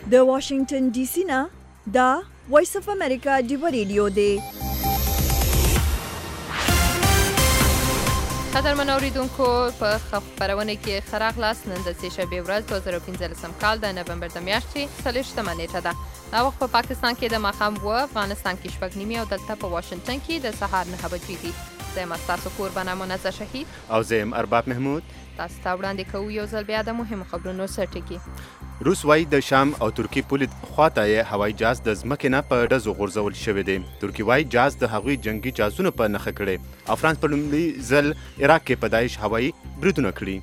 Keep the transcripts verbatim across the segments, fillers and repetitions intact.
د واشنگټن ډي سي نه دا وایس اف امریکا ډیو ریډیو دی. قدرمن اوریدونکو په خبرونه کې ښه راغلاست. نن د سې شنبې ورځ دوه زره پنځلسم کال د نومبر د میاشتې څلوېښتمه نیټه ده. دا وخت په پاکستان کې د ماښام اوه، افغانستان کې شپږ نیمې او دلته په واشنګټن کې د سهار نهه بجې دي. زه یم ستاسو کوربانه منزه شهید او زه یم ارباب محمود. تاسو ته وړاندې کوو یو ځل بیا د مهمو خبرونو سرټکي. روس وایي د شام او ترکیې پولې خواته یې هوایي جهاز د ځمکې نه په ډزو غورځول شوی دی. ترکیې وایي جهاز د هغوی جنګي جهازونو په نښه کړی او فرانس په لومړي ځل عراق کې په داعش هوایي بریدونه کړي.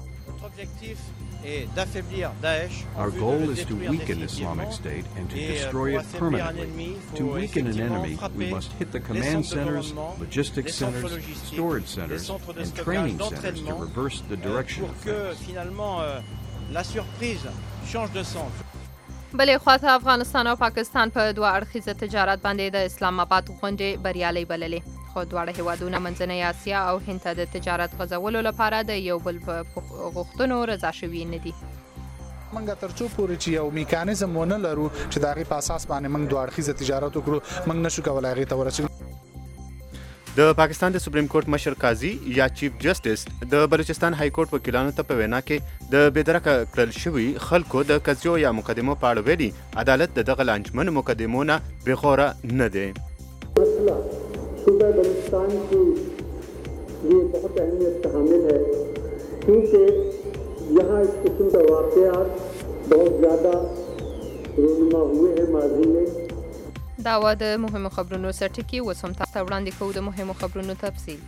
Our goal is to weaken Islamic State and to destroy it permanently. To weaken an enemy, we must hit the command centers, logistics centers, storage centers, and training centers to reverse the direction of things. La surprise change de sens. بلې خواته افغانستان او پاکستان په دوه اړخیزه تجارت باندې د اسلام آباد غونډې بریالۍ بللې، خو دواړه هیوادونه منځنۍ اسیا او هند ته د تجارت غځولو لپاره د یو بل په غوښتنو رضا شوي نه دي. منګه ترڅو پورې چې یو میکانیزم ونه لرو چې د هغې په اساس باندې موږ دوه اړخیزه تجارت وکړو، موږ نشو کولی هغې ته ورسېږو. د پاکستان د سپریم کورټ مشر قاضي یا چیف جسټس د بلوچستان های کورټ وکیلانو ته په وینا کې د بېدرکه کړل شوي خلکو د قضیو یا مقدمو په اړه ویلي عدالت د دغه لانجمنو مقدمو نه بېخوره نه دی. مسئلہ صوبہ بلوچستان کی یہ بہت اہمیت کا حامل ہے کیونکہ یہاں اس قسم کے واقعات بہت زیادہ رونما ہوئے ہیں ماضی میں. دا و د مهمو خبرونو سرټکي. اوس هم تاسو ته وړاندې کوو د مهمو خبرونو تفصیل.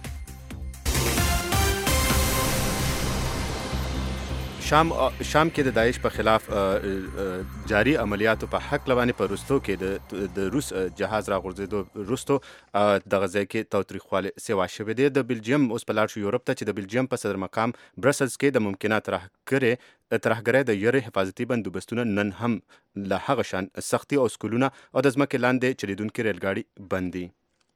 شام شام کې د داعش په خلاف جاری عملیاتو په حق لوانې په روستو کې د د روس جهاز راغورځېدو وروستو دغه ځای کې تاوتریخوالی سیوا شوی دی. د بلجیم اوس په لاړ شو یورپ ته چې د بلجیم په صدر مقام برسلز کې د ممکنه ترهګرۍ ترهګرۍ د یرې حفاظتي بندوبستونه نن هم له هغه شان سختي او سکولونه او د ځمکې لاندې چلیدونکي ریلګاډي بند دي.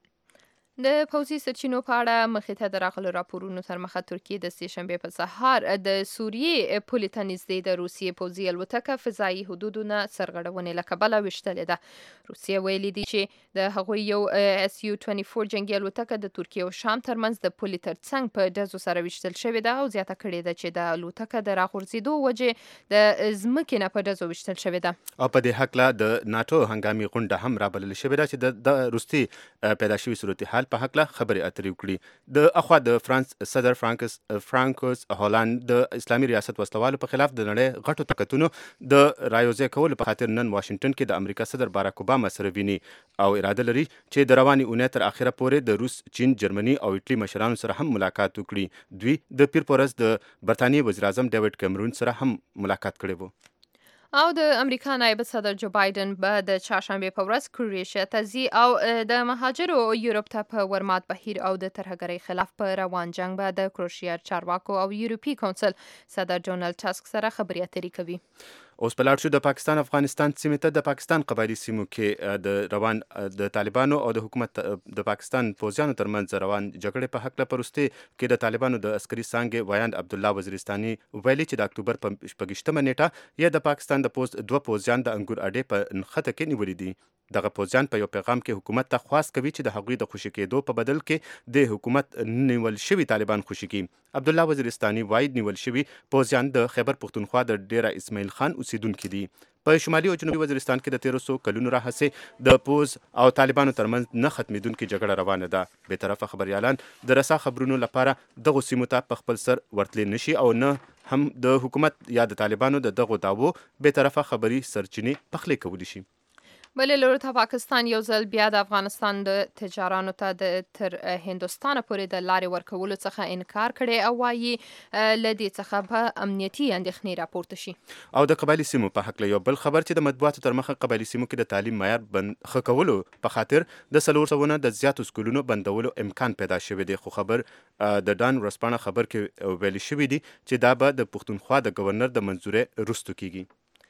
د پوځي سرچینو په اړه مخې ته د راغلو راپورونو تر مخه ترکیې د سې شنبې په سهار د سوریې پولې ته نږدې د روسیې پوځي الوتکه فضایي حدودونه سرغړونې له کبله ویشتلې ده. روسیې ویلي دي چې د هغوی یو اس یو دوه چورلس جنګي الوتکه د ترکیې او شام ترمنځ د پولې تر څنګ په ډزو سره ویشتل شوې ده او زیاته کړې ده چې د الوتکه د راغورځېدو وجې د ځمکې نه په ډزو ویشتل شوې ده. او په دې هکله د ناټو هنګامي غونډه هم رابلل شوې ده چې د روسي پیدا شوي صورتحال په هکله خبرې اترې وکړي. د اخوا د فرانس صدر فرانکس فرانکوس هالند د اسلامي ریاست وسلوالو په خلاف د نړۍ غټو طاقتونو د رایوځای کولو په خاطر نن واشنګټن کې د امریکا صدر باراک اوباما سره ویني او اراده لري چې د روانې اونۍ تر اخره پورې د روس، چین، جرمني او ایټالي مشرانو سره هم ملاقات وکړي. دوی د پیر په ورځ د برطانیې وزیر اعظم ډیوډ کیمرون سره هم ملاقات کړی و. او د امریکا نایب صدر جو بایدن به د چهارشنبې په ورځ کروشیا ته ځي او د مهاجرو یورپ ته په ورمات بهیر او د ترهګرۍ خلاف په روان جنگ به د کروشیا چارواکو او یورپي کونسل صدر ډونالد ټاسک سره خبرې اترې کوي. اوس په لاړ شو د پاکستان افغانستان سیمې ته. د پاکستان قبایلي سیمو کې د روان د طالبانو او د حکومت د پاکستان پوځیانو ترمنځ روان جګړې په هکله په وروستي کې د طالبانو د عسکري څانګې ویاند عبدالله وزیرستاني ویلي چې د اکتوبر په شپږویشتمه نیټه یا د پاکستان د پوځ دوه پوځیان د انګور اډې په نښته کې نیولي دي. دغه پوځیان په یو پیغام کې حکومت ته خواست کوي چې د هغوی د خوشي کېدو په بدل کې د حکومت نیول شوي طالبان خوشي کړي. عبدالله وزیرستاني وایي نیول شوي پوځیان د خیبر پښتونخوا د ډیره اسماعیل خان اوسیدونکي دي. په شمالي او جنوبي وزیرستان کې د تیرو څو کلونو راهیسې د پوځ او طالبانو ترمنځ نه ختمېدونکې جګړه روانه ده. بېطرفه خبریالان د رسا خبرونو لپاره دغو سیمو ته په خپل سر ورتلی نشي او نه هم د حکومت یا د طالبانو د دغو دعوو بېطرفه خبري سرچینې پخلی کولی شي. بلې لوري ته پاکستان یو ځل بیا د افغانستان د تجارانو ته د تر هندوستانه پورې د لارې ورکولو څخه انکار کړی او وایي له دې څخه به امنیتي اندېښنې راپورته شي. او د قبایلي سیمو په هکله یو بل خبر چې د مطبوعاتو تر مخه قبایلي سیمو کې د تعلیم معیار بند ښه کولو په خاطر د څلور سوه د زیاتو سکولونو بندولو امکان پیدا شوی دی. خو خبر د ډان ورځپاڼه خبر کې ویلي شوي دي چې دا به د پښتونخوا د گورنر د منظورې وروسته کیږي.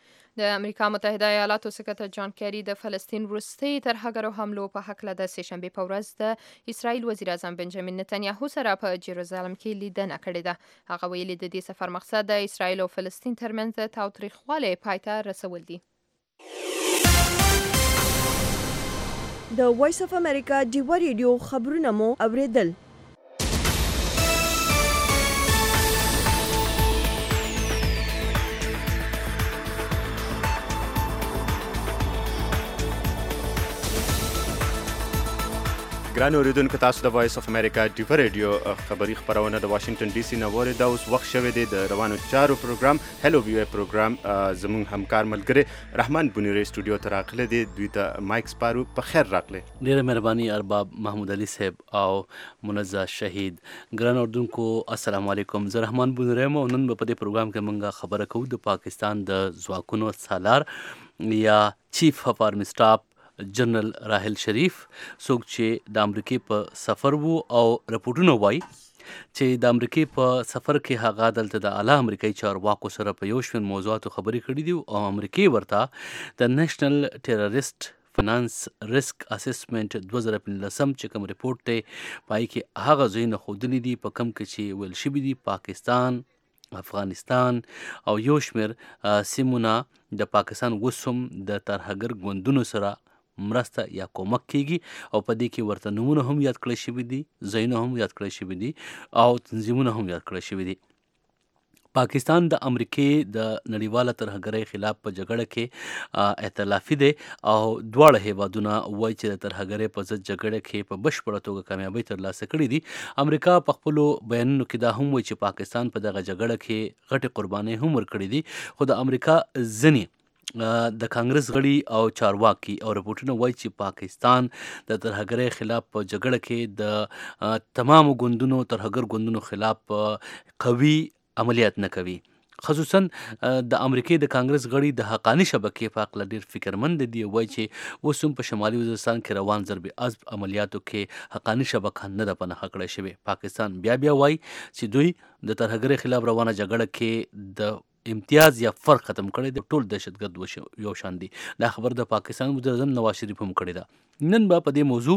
د امریکا متحده ایالاتو سکرتر جان کیری د فلسطین وروستي ترهګرو حملو په هکله د سې شنبې په ورځ د اسرائیل وزیر اعظم بنجامین نتنیاهو سره په جیروزالم کې لیدنه کړې ده. هغه ویلي د دې سفر مقصد د اسرائیل او فلسطین ترمنځ د تاوتریخوالي پای ته رسول دي. د وایس اف امریکا ډیوا ریډیو خبرونه مو اوریدل. ګران اوریدونکو تاسو د وایس اف امریکا ډیوا ریډیو خبری خبرونه د واشنگټن ډي سي نه وری دا اوس وخت شوه دی د روانو چارو پروګرام هلو ویو پروګرام زمون همکار ملګری رحمان بنيري سټوډیو ته راغله دی دوی ته مایک سپارو په خیر راغله. ډیره مهرباني ارباب محمود علي صاحب او منزه شهید. ګران اوریدونکو السلام علیکم. زه رحمان بنيري مو نن په دې پروګرام کې مونږه خبره کوو د پاکستان د ځواکونو سالار یا چیف اف آرمی سټاف جنرال راحل شریف څوک چې د امریکای په سفر وو او رپورټونه وایي چې د امریکای په سفر کې هغه دلته د اعلی امریکایي چارواکو سره په یو شمېر موضوعاتو خبرې کړې دي او امریکای ورته د نېشنل ټیرریسټ فینانس ریسک اسسمنت دوه زره پنځلسم چې کوم رپورټ دی پای کې هغه ځایونه ښودلي دي په کم کې چې ویل شوي دي پاکستان افغانستان او یو شمېر سیمونه د پاکستان وسوم د ترهګر ګوندونو سره مرسته یا کومک کیږي او په دې کې ورته نمونه هم یاد کړی شوي دي ځایونه هم یاد کړی شوي دي او تنظیمونه هم یاد کړی شوي دي. پاکستان د امریکای د نړیواله ترهګرۍ خلاف په جګړه کې ائتلافي دی او دواړه هیوادونه وایي چې د ترهګرۍ په ضد جګړه کې په بشپړه توګه کامیابي ترلاسه کړې دي. امریکا په خپلو بیانونو کې دا هم وایي چې پاکستان په دغه جګړه کې غټې قربانۍ هم ورکړې دي خو د امریکا ځینې د کانګرس غړي او چارواکي او رپورټونه وایي چې پاکستان د ترهګرۍ خلاف په جګړه کې د تمامو ګوندونو ترهګر ګوندونو خلاف قوي عملیات نه کوي. خصوصا د امریکای د کانګرس غړي د حقانی شبکې په اړه ډیر فکرمند دي وایي چې اوس هم په شمالي وزیرستان کې روان ضرب عضب عملیاتو کې حقانی شبکه نه ده پناه کړې شوې. پاکستان بیا بیا وایي چې دوی د ترهګرۍ خلاف روانه جګړه کې د امتیاز یا فرق ختم کړی د ټول دهشتګرد یو شان دي. دا خبر د پاکستان وزیر اعظم نواز شریف هم کړی ده. نن به په دې موضوع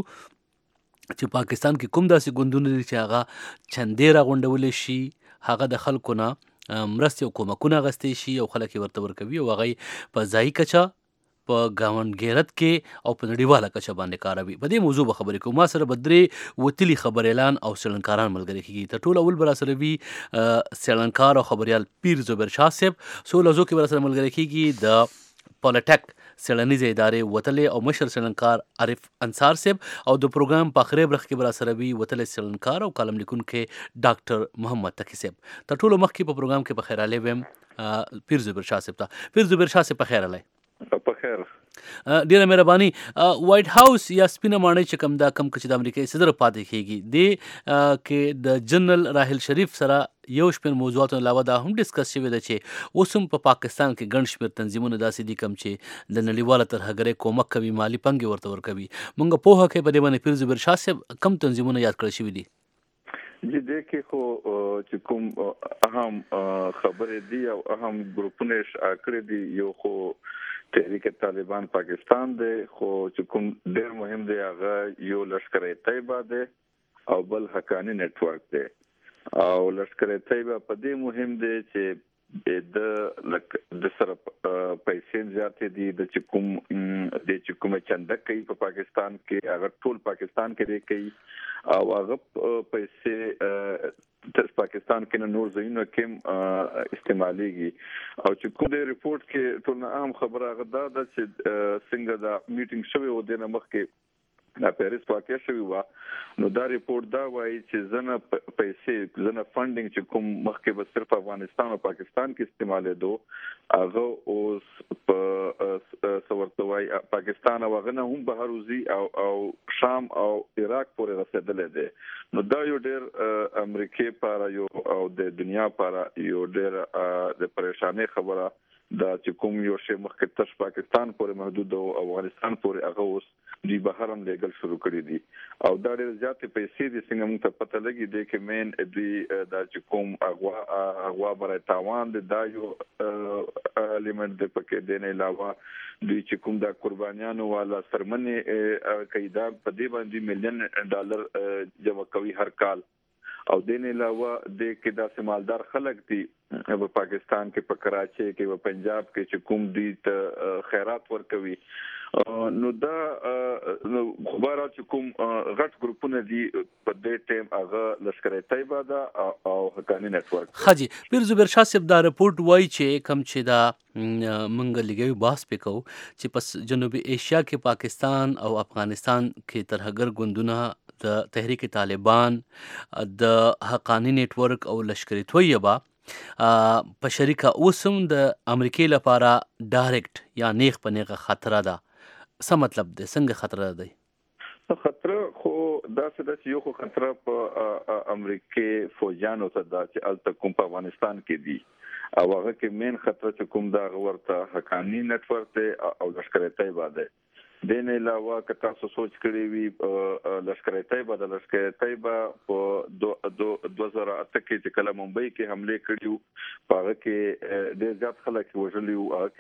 چې پاکستان کې کوم داسې ګوندونه دي چې هغه چندې راغونډولی شي هغه د خلکو نه مرستې او کومکونه اخیستی شي او خلک یې ورته ورکوي او هغه په ځایي کچه په ګاونډګیرت کې او په نړیواله کچه باندې کاروي. په دې موضوع به خبرې کوو. ما سره به درې وتلي خبریالان او څېړنکاران ملګري کېږي. تر ټولو اول به راسره وي څېړنکار او خبریال پیر زبیر شاه صاحب. څو لحظو کې به راسره ملګري کېږي د پالیټک څېړنیزې ادارې وتلی او مشر څېړنکار عارف انصار صاحب او د پروګرام په آخري برخه کې به راسره وي وتلی څېړنکار او کالم لیکونکی ډاکټر محمد تقي صاحب. تر ټولو مخکې په پروګرام کې په خیر راغلی ویم پیر زبیر شاه صاحب ته. پیر زبیر شاه صاحب په خیر راغلی. په خیر. ډیره مهرباني. وایټ هاوس یا سپینه ماڼۍ چې کوم دا کم چې د امریکایي صدر پاتې کېږي دې کې د جنرال راحل شریف سره یو شمېر موضوعاتو علاوه دا هم ډسکس شوې ده چې اوس هم په پاکستان کې ګڼ شمېر تنظیمونه داسې دي کوم چې د نړیواله ترهګرۍ کومک کوي مالي پانګې ورته ورکوي. موږ پوهه کوي په دې باندې پیر زبیر شاه صاحب کم تنظیمونه یاد کړی شوي دي؟ جی دې کې خو چې کوم اهم خبرې دي او اهم ګروپونه کړې دي یو خو تحریک طالبان پاکستان دی خو چې کوم ډېر مهم دی هغه یو لشکر طیبه دی او بل حقانی نیټ ورک دی او لشکر طیبه په دې مهم دی چې د د سره پیسې زیاتې دي د چې کوم د چې کوم چنده کوي په پاکستان کې هغه ټول پاکستان کې دی کوي او هغه پیسې تر پاکستان کې نور ځایونه کې استعماليږي او چې کوم د ریپورت کې ټول اهم خبره هغه دا ده چې څنګه دا میټینګ شوی و د نمخ کې دا پیریس واقع شوی و نو دا ریپورت دا وایي چې زنه پیسې زنه فندینګ چې کوم مخکې به صرف افغانستان او پاکستان کې استعمالېدو هغه اوس په څورته وایي پاکستان او هغه نه هم بهروزي او او شام او عراق پورې رسیدلې ده نو دا یو ډېر امریکای لپاره یو او د دنیا لپاره یو ډېر د پریشانی خبره دا چې کوم یو شی مخکې تر پاکستان پورې محدود او افغانستان پورې هغه اوس دی بهرم لیګل شروع کړی دي او دا ډېر زیاتې پیسې دي څنګه موږ ته پته لګي دی چې مین دی دا چې کوم اغوا اغوا برای تاوان دی دا یو الیمنت دی پکې دی نه علاوه دوی چې کوم دا قربانیانو والا سرمنې قاعده په دې باندې ملین ډالر جمع کوي هر کال او دین علاوه د کې دا سمالدار خلک دي په پاکستان کې په کراچي کې په پنجاب کې چې کوم دي ته خیرات ورکوي نو دا خبره چې کوم غټ ګروپونه دي په دې ټیم هغه لشکره طیبه ده او حقانی نتورک. خاجي پیر زبیر شاه صاحب دا رپورت وایي چې کم چې دا منګ لګوي باس پکاو چې پس جنوبي ایشیا کې پاکستان او افغانستان کې ترهګر ګوندونه د تحریک طالبان د حقانی نتورک او لشکره طیبه په شریکه اوسم د امریکای لپاره ډایرکټ یا نیغ په نیغه خطر ده. څه مطلب دی؟ څنګه خطر دی؟ خطر خو دا څه د یو خو خطر په امریکای فوجانو ته دا چې الته کوم په افغانستان کې دي او هغه کې مین خطر چې کوم دا ورته حقانی نتورک او لشکره طیبه ده. دین علاوه که تاسو سوچ کړی وي لشکره طیبه د لشکره طیبه په دوه زره اته کې چې کله ممبئی کې حمله کړیو په هغه کې ډېر زیات خلک وژلي وو. هغه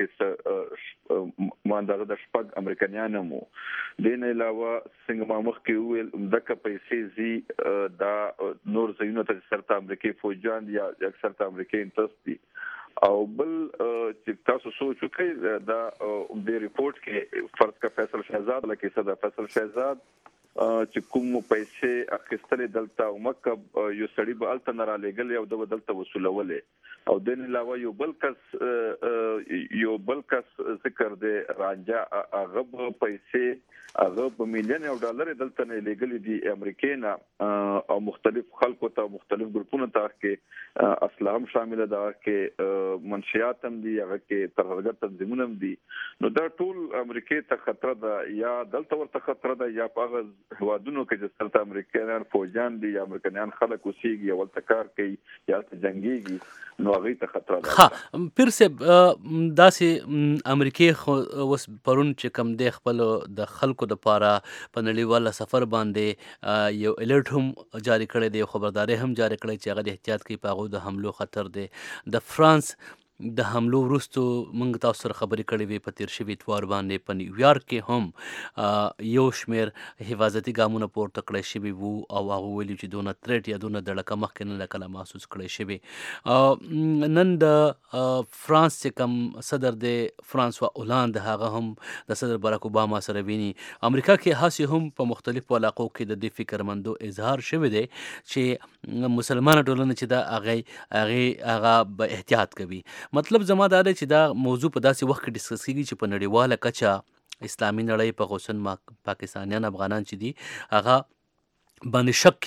کې ماندغه د شپږ امریکایانو مو. دین علاوه څنګه ما مخکې وویل دغه پیسې زی دا نور ځایونه ته سرته امریکای فوجان یا اکثر ته امریکای انټرست دي او بل چې تاسو سوچ وکړئ دا د ریپورت کې فرض کا فیصل شهزاد لکه صدا فیصل شهزاد چې کوم پیسې اخیستلې دلته او مکه یو سړی به الته نه را لګل او د دلته وصولولې او د علاوه یو بل کس یو بل کس ذکر دی رانجا هغه پیسې هغه په میلیون او ډالر دلته نه لګل دي امریکای نه او مختلف خلکو ته مختلف ګروپونو ته کې اسلام شامل ده کې منشيات هم دي هغه کې ترهګر تنظیمونه هم دي. نو دا ټول امریکای ته خطر ده یا دلته ورته خطر ده یا په هغه هوادونو کې چې ستاسو امریکایان فوجان دي یا امریکایان خلک اوسېږي او تکار کوي یا جنگيږي نو هغه ته خطر ده. ها پیر سه داسې امریکای وس پرون چې کم دی خپل د خلکو د پاره په نړیواله سفر باندې یو الرټ هم جاری کړی دی، خبرداري هم جاری کړی چې هغه د احتیاط کوي په هغو د حملو خطر دی. د فرانس د حملو وروستو موږ تاسو سره خبرې کړې وې په تیر شوي اتوار باندې په نیویارک کې هم یو شمېر حفاظتي ګامونه پورته کړی شوي وو او هغه ویلي چې دونه تریټ یا دونه دړکه مخکې نه له کله محسوس کړی شوي. نن د فرانس چې کوم صدر دی فرانسوا اولاند هغه هم د صدر باراک اوباما سره ویني. امریکا کې هسې هم په مختلفو علاقو کې د دې فکرمندو اظهار شوی دی چې مسلمانه ټولنه چې دا هغې هغې هغه به احتیاط کوي. مطلب زما دا دی چې دا موضوع په داسې وخت کې ډسکس کیږي چې په نړیواله کچه اسلامي نړۍ په خصوصا پاکستانیان افغانان چې دي هغه باندې شک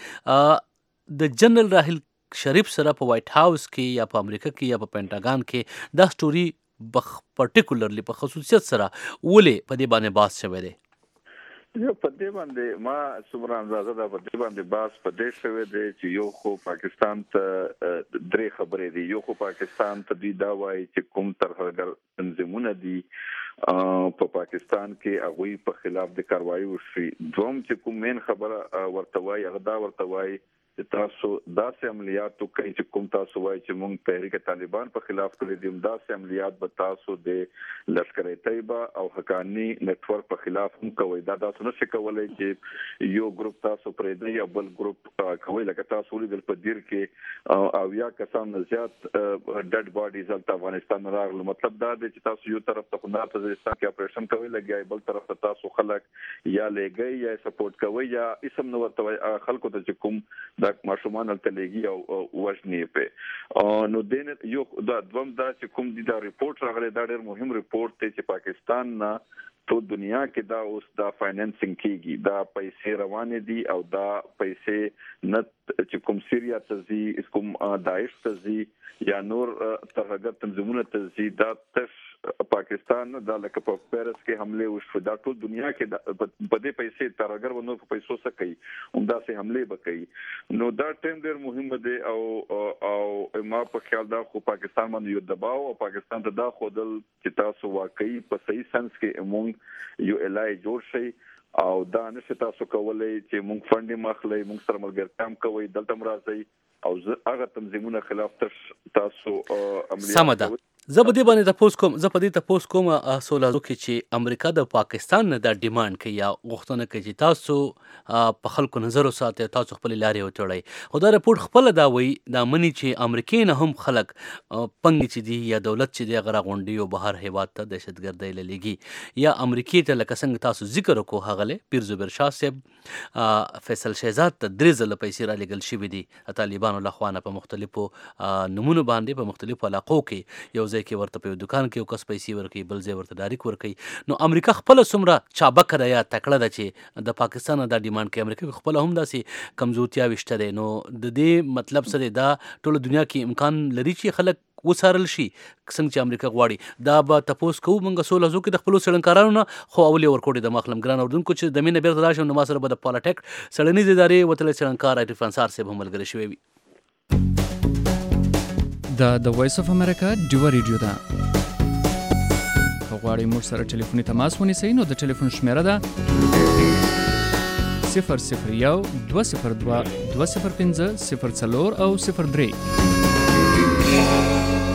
کیږي. د جنرال راحیل شریف سره په وایټ هاوس کې یا په امریکا کې یا په پینټاګان کې دا سټوري پرټیکولرلی په خصوصیت سره ولې په دې باندې باس شوی دی؟ یو په دې باندې ما څومره اندازه ده په دې باندې باس په دې شوی دی چې یو خو پاکستان ته درې خبرې دي. یو خو پاکستان ته دی دا وایي چې کوم ترهګر تنظیمونه دي په پاکستان کې هغوی په خلاف د کاروایي وشي. دوم چې کوم مین خبره ورته وایي هغه دا ورته وایي چې تاسو داسې عملیات وکړئ چې کوم تاسو وایي چې موږ تحریک طالبان په خلاف کړی دي داسې عملیات به تاسو د لشکره طیبه او حقانی نتورک په خلاف هم کوئ. دا تاسو نشئ کولی چې یو ګروپ تاسو پرېږدئ یا بل ګروپ کوئ. لکه تاسو ولیدل په دیر کې اویا کسان نه زیات ډډ باډیز هلته افغانستان نه راغلل. مطلب دا دی چې تاسو یو طرف ته خو وزیرستان کې اپریشن کوئ لګیا بل طرف ته تاسو خلک یا لګئ یا سپورټ کوئ یا اسم نه ورته خلکو ته چې کوم دا ماشومان التلګي او وژني په نو دین یو دا دوم دا چې کوم دي دا ریپورت راغلی دا ډېر مهم ریپورت دی چې پاکستان نه ټول دنیا کې دا اوس دا فاینانسینګ کیږي. دا پیسې روانې دي او دا پیسې نه چې کوم سیریا ته ځي کوم داعش ته ځي یا نور ترهګر تنظیمونه ته ځي دا تش پاکستان دا لکه په پیرس کې حمله وشو دا ټول دنیا کې په دې پیسې ترهګر ونو په پیسو څه کوي هم دا سه حمله وکړي. نو دا ټیم ډېر مهم دی او او ما په خیال دا خو پاکستان باندې یو دباو او پاکستان ته دا خودل چې تاسو واقعي په صحیح سنس کې مونږ یو الای جوړ شي او دا نشي تاسو کولای چې مونږ فنډ مخلې مونږ سره ملګرتیا کوي دلته مرাজি او هغه تنظیمونه خلاف تاسو عملیات سمه ده. زه په دې باندې تاسو کوم زه په دې تاسو کوم سوالو کې چې امریکا د پاکستان نه د ډیماند کوي یا غوښتنه کوي چې تاسو په خلکو نظر وساتئ تاسو خپل لارې وتړئ خو دا رپورټ خپل دا وایي دا مني چې امریکای نه هم خلک پنګ چې دی یا دولت چې دی هغه راغونډي او بهر هیواد ته دهشتګردۍ للیږي یا امریکای ته لکه څنګه تاسو ذکر وکړو هغه پیر زبیر شاه صاحب فیصل شهزاد ته درې ځله پیسې را لېږل شوي دي طالبانو لخوا په مختلفو نمونو باندې په مختلفو علاقو کې یو ځای کې ورته په دکان کې یو کس پیسې ورکوي بل ځای ورته ډایرک ورکوي نو امریکا خپل څومره چابکه ده یا تکړه ده چې د پاکستان دا ډیماند کوي امریکا خپل هم داسې کمزورتیا وشته دی نو د دې مطلب څه دی دا ټول دنیا کې امکان لري چې خلک وڅارل شي څنګه چې امریکا غواړي دا به تاسو کوو موږ سوله زو کې د خپل سړنکارانو نه خو اولي ورکوټي د مخلم ګران اردوونکو چې د مینه بیرته راشم نو ما سره به د پالیټیک سړنیز ادارې وتل سړنکار عارف انصار صاحب هم ملګری شوی وي دا د وایس اف امریکا ډیو ریډیو ده غواړئ موږ سره ټلیفوني تماس ونیسئ نو د ټلیفون شمیره ده صفر صفر یو دوه صفر دوه دوه صفر پنځه صفر څلور او صفر درې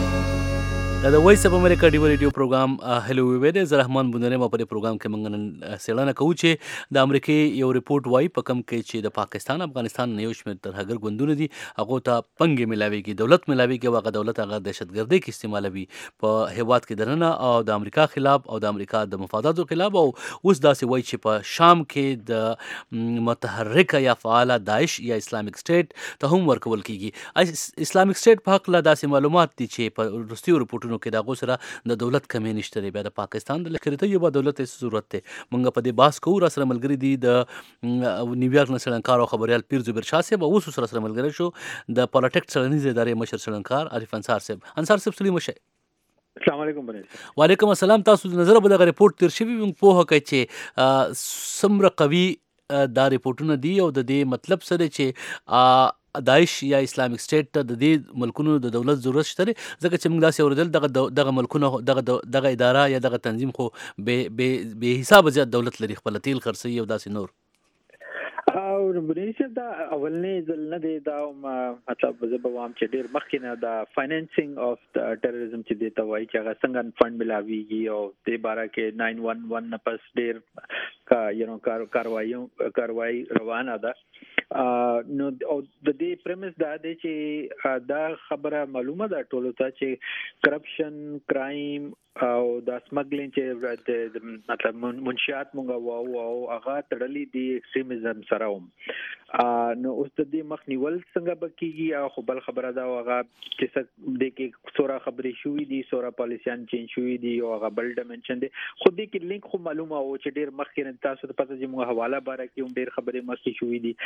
دا د وایس اف امریکا ډیو ریډیو پروګرام هلو وی دی زه رحمان بندره ما په دې پروګرام کې موږ نن څېړنه کوو چې د امریکای یو ریپورټ وایي په کم کې چې د پاکستان افغانستان نه یو شمېر ترهګر ګوندونه دي هغو ته پنګې ملاویږي دولت ملاویږي او هغه دولت هغه دهشتګردۍ کې استعمالوي په هیواد کې دننه او د امریکا خلاف او د امریکا د مفاداتو خلاف او اوس داسې وایي چې په شام کې د متحرکه یا فعاله داعش یا اسلامیک سټیټ ته هم ورکول کیږي اسلامیک سټیټ په حق له داسې معلومات دي چې په وروستیو رپورټونو کې د هغو سره د دولت کمی نشته دی بیا د پاکستان د لښکرې ته یو به دولت هېڅ ضرورت دی موږ په دې بحث کوو را سره ملګري دي د نیویارک نه څړنکار او خبریال پیر زبیر شاه صاحب او اوس سره سره ملګری شو د پالیټیک څړنیزې ادارې مشر څړنکار عارف انصار صاحب انصار صاحب سلیم شه السلام علیکم بنې وعلیکم السلام تاسو د نظر به دغه ریپورت تیر شوی موږ پوهه کوي چې څومره قوي دا ریپورټونه دي او د دې مطلب څه دی چې داعش یا اسلامیک سټیټ ته د دې ملکونو د دولت ضرورت شته ځکه چې موږ داسې اورېدل دغه دغه ملکونه دغه دغه اداره یا دغه تنظیم خو بې حسابه زیات دولت لري خپل تیل خرڅوي او داسې نور او بنیشه دا اولنې ځل نه دی دا مطلب زه به وایم چې ډېر مخکې نه دا فاینانسینګ اف د ټیرریزم چې دی ته وایي چې هغه څنګه فند ملاویږي او دې باره کې ناین ون ون نه پس ډېر کا یو نو کاروایي کاروایي روانه ده نو او د دې پریمس دا دی چې دا خبره معلومه ده ټولو ته چې کرپشن کرایم او د سمګلینګ چې مطلب منشیات مونږ واو او هغه تړلې دي ایکستریمزم سره هم نو اوس د دې مخ نیول څنګه بکیږي او خو بل خبره دا هغه چې څه د کې سورا خبرې شوې دي سورا پالیسیان چینج شوې دي او هغه بل ډایمنشن دي خو دې کې لینک خو معلومه او چې ډېر مخکې تاسو ته پته چې موږ حواله باره کې هم ډېر خبرې مخکې شوې دي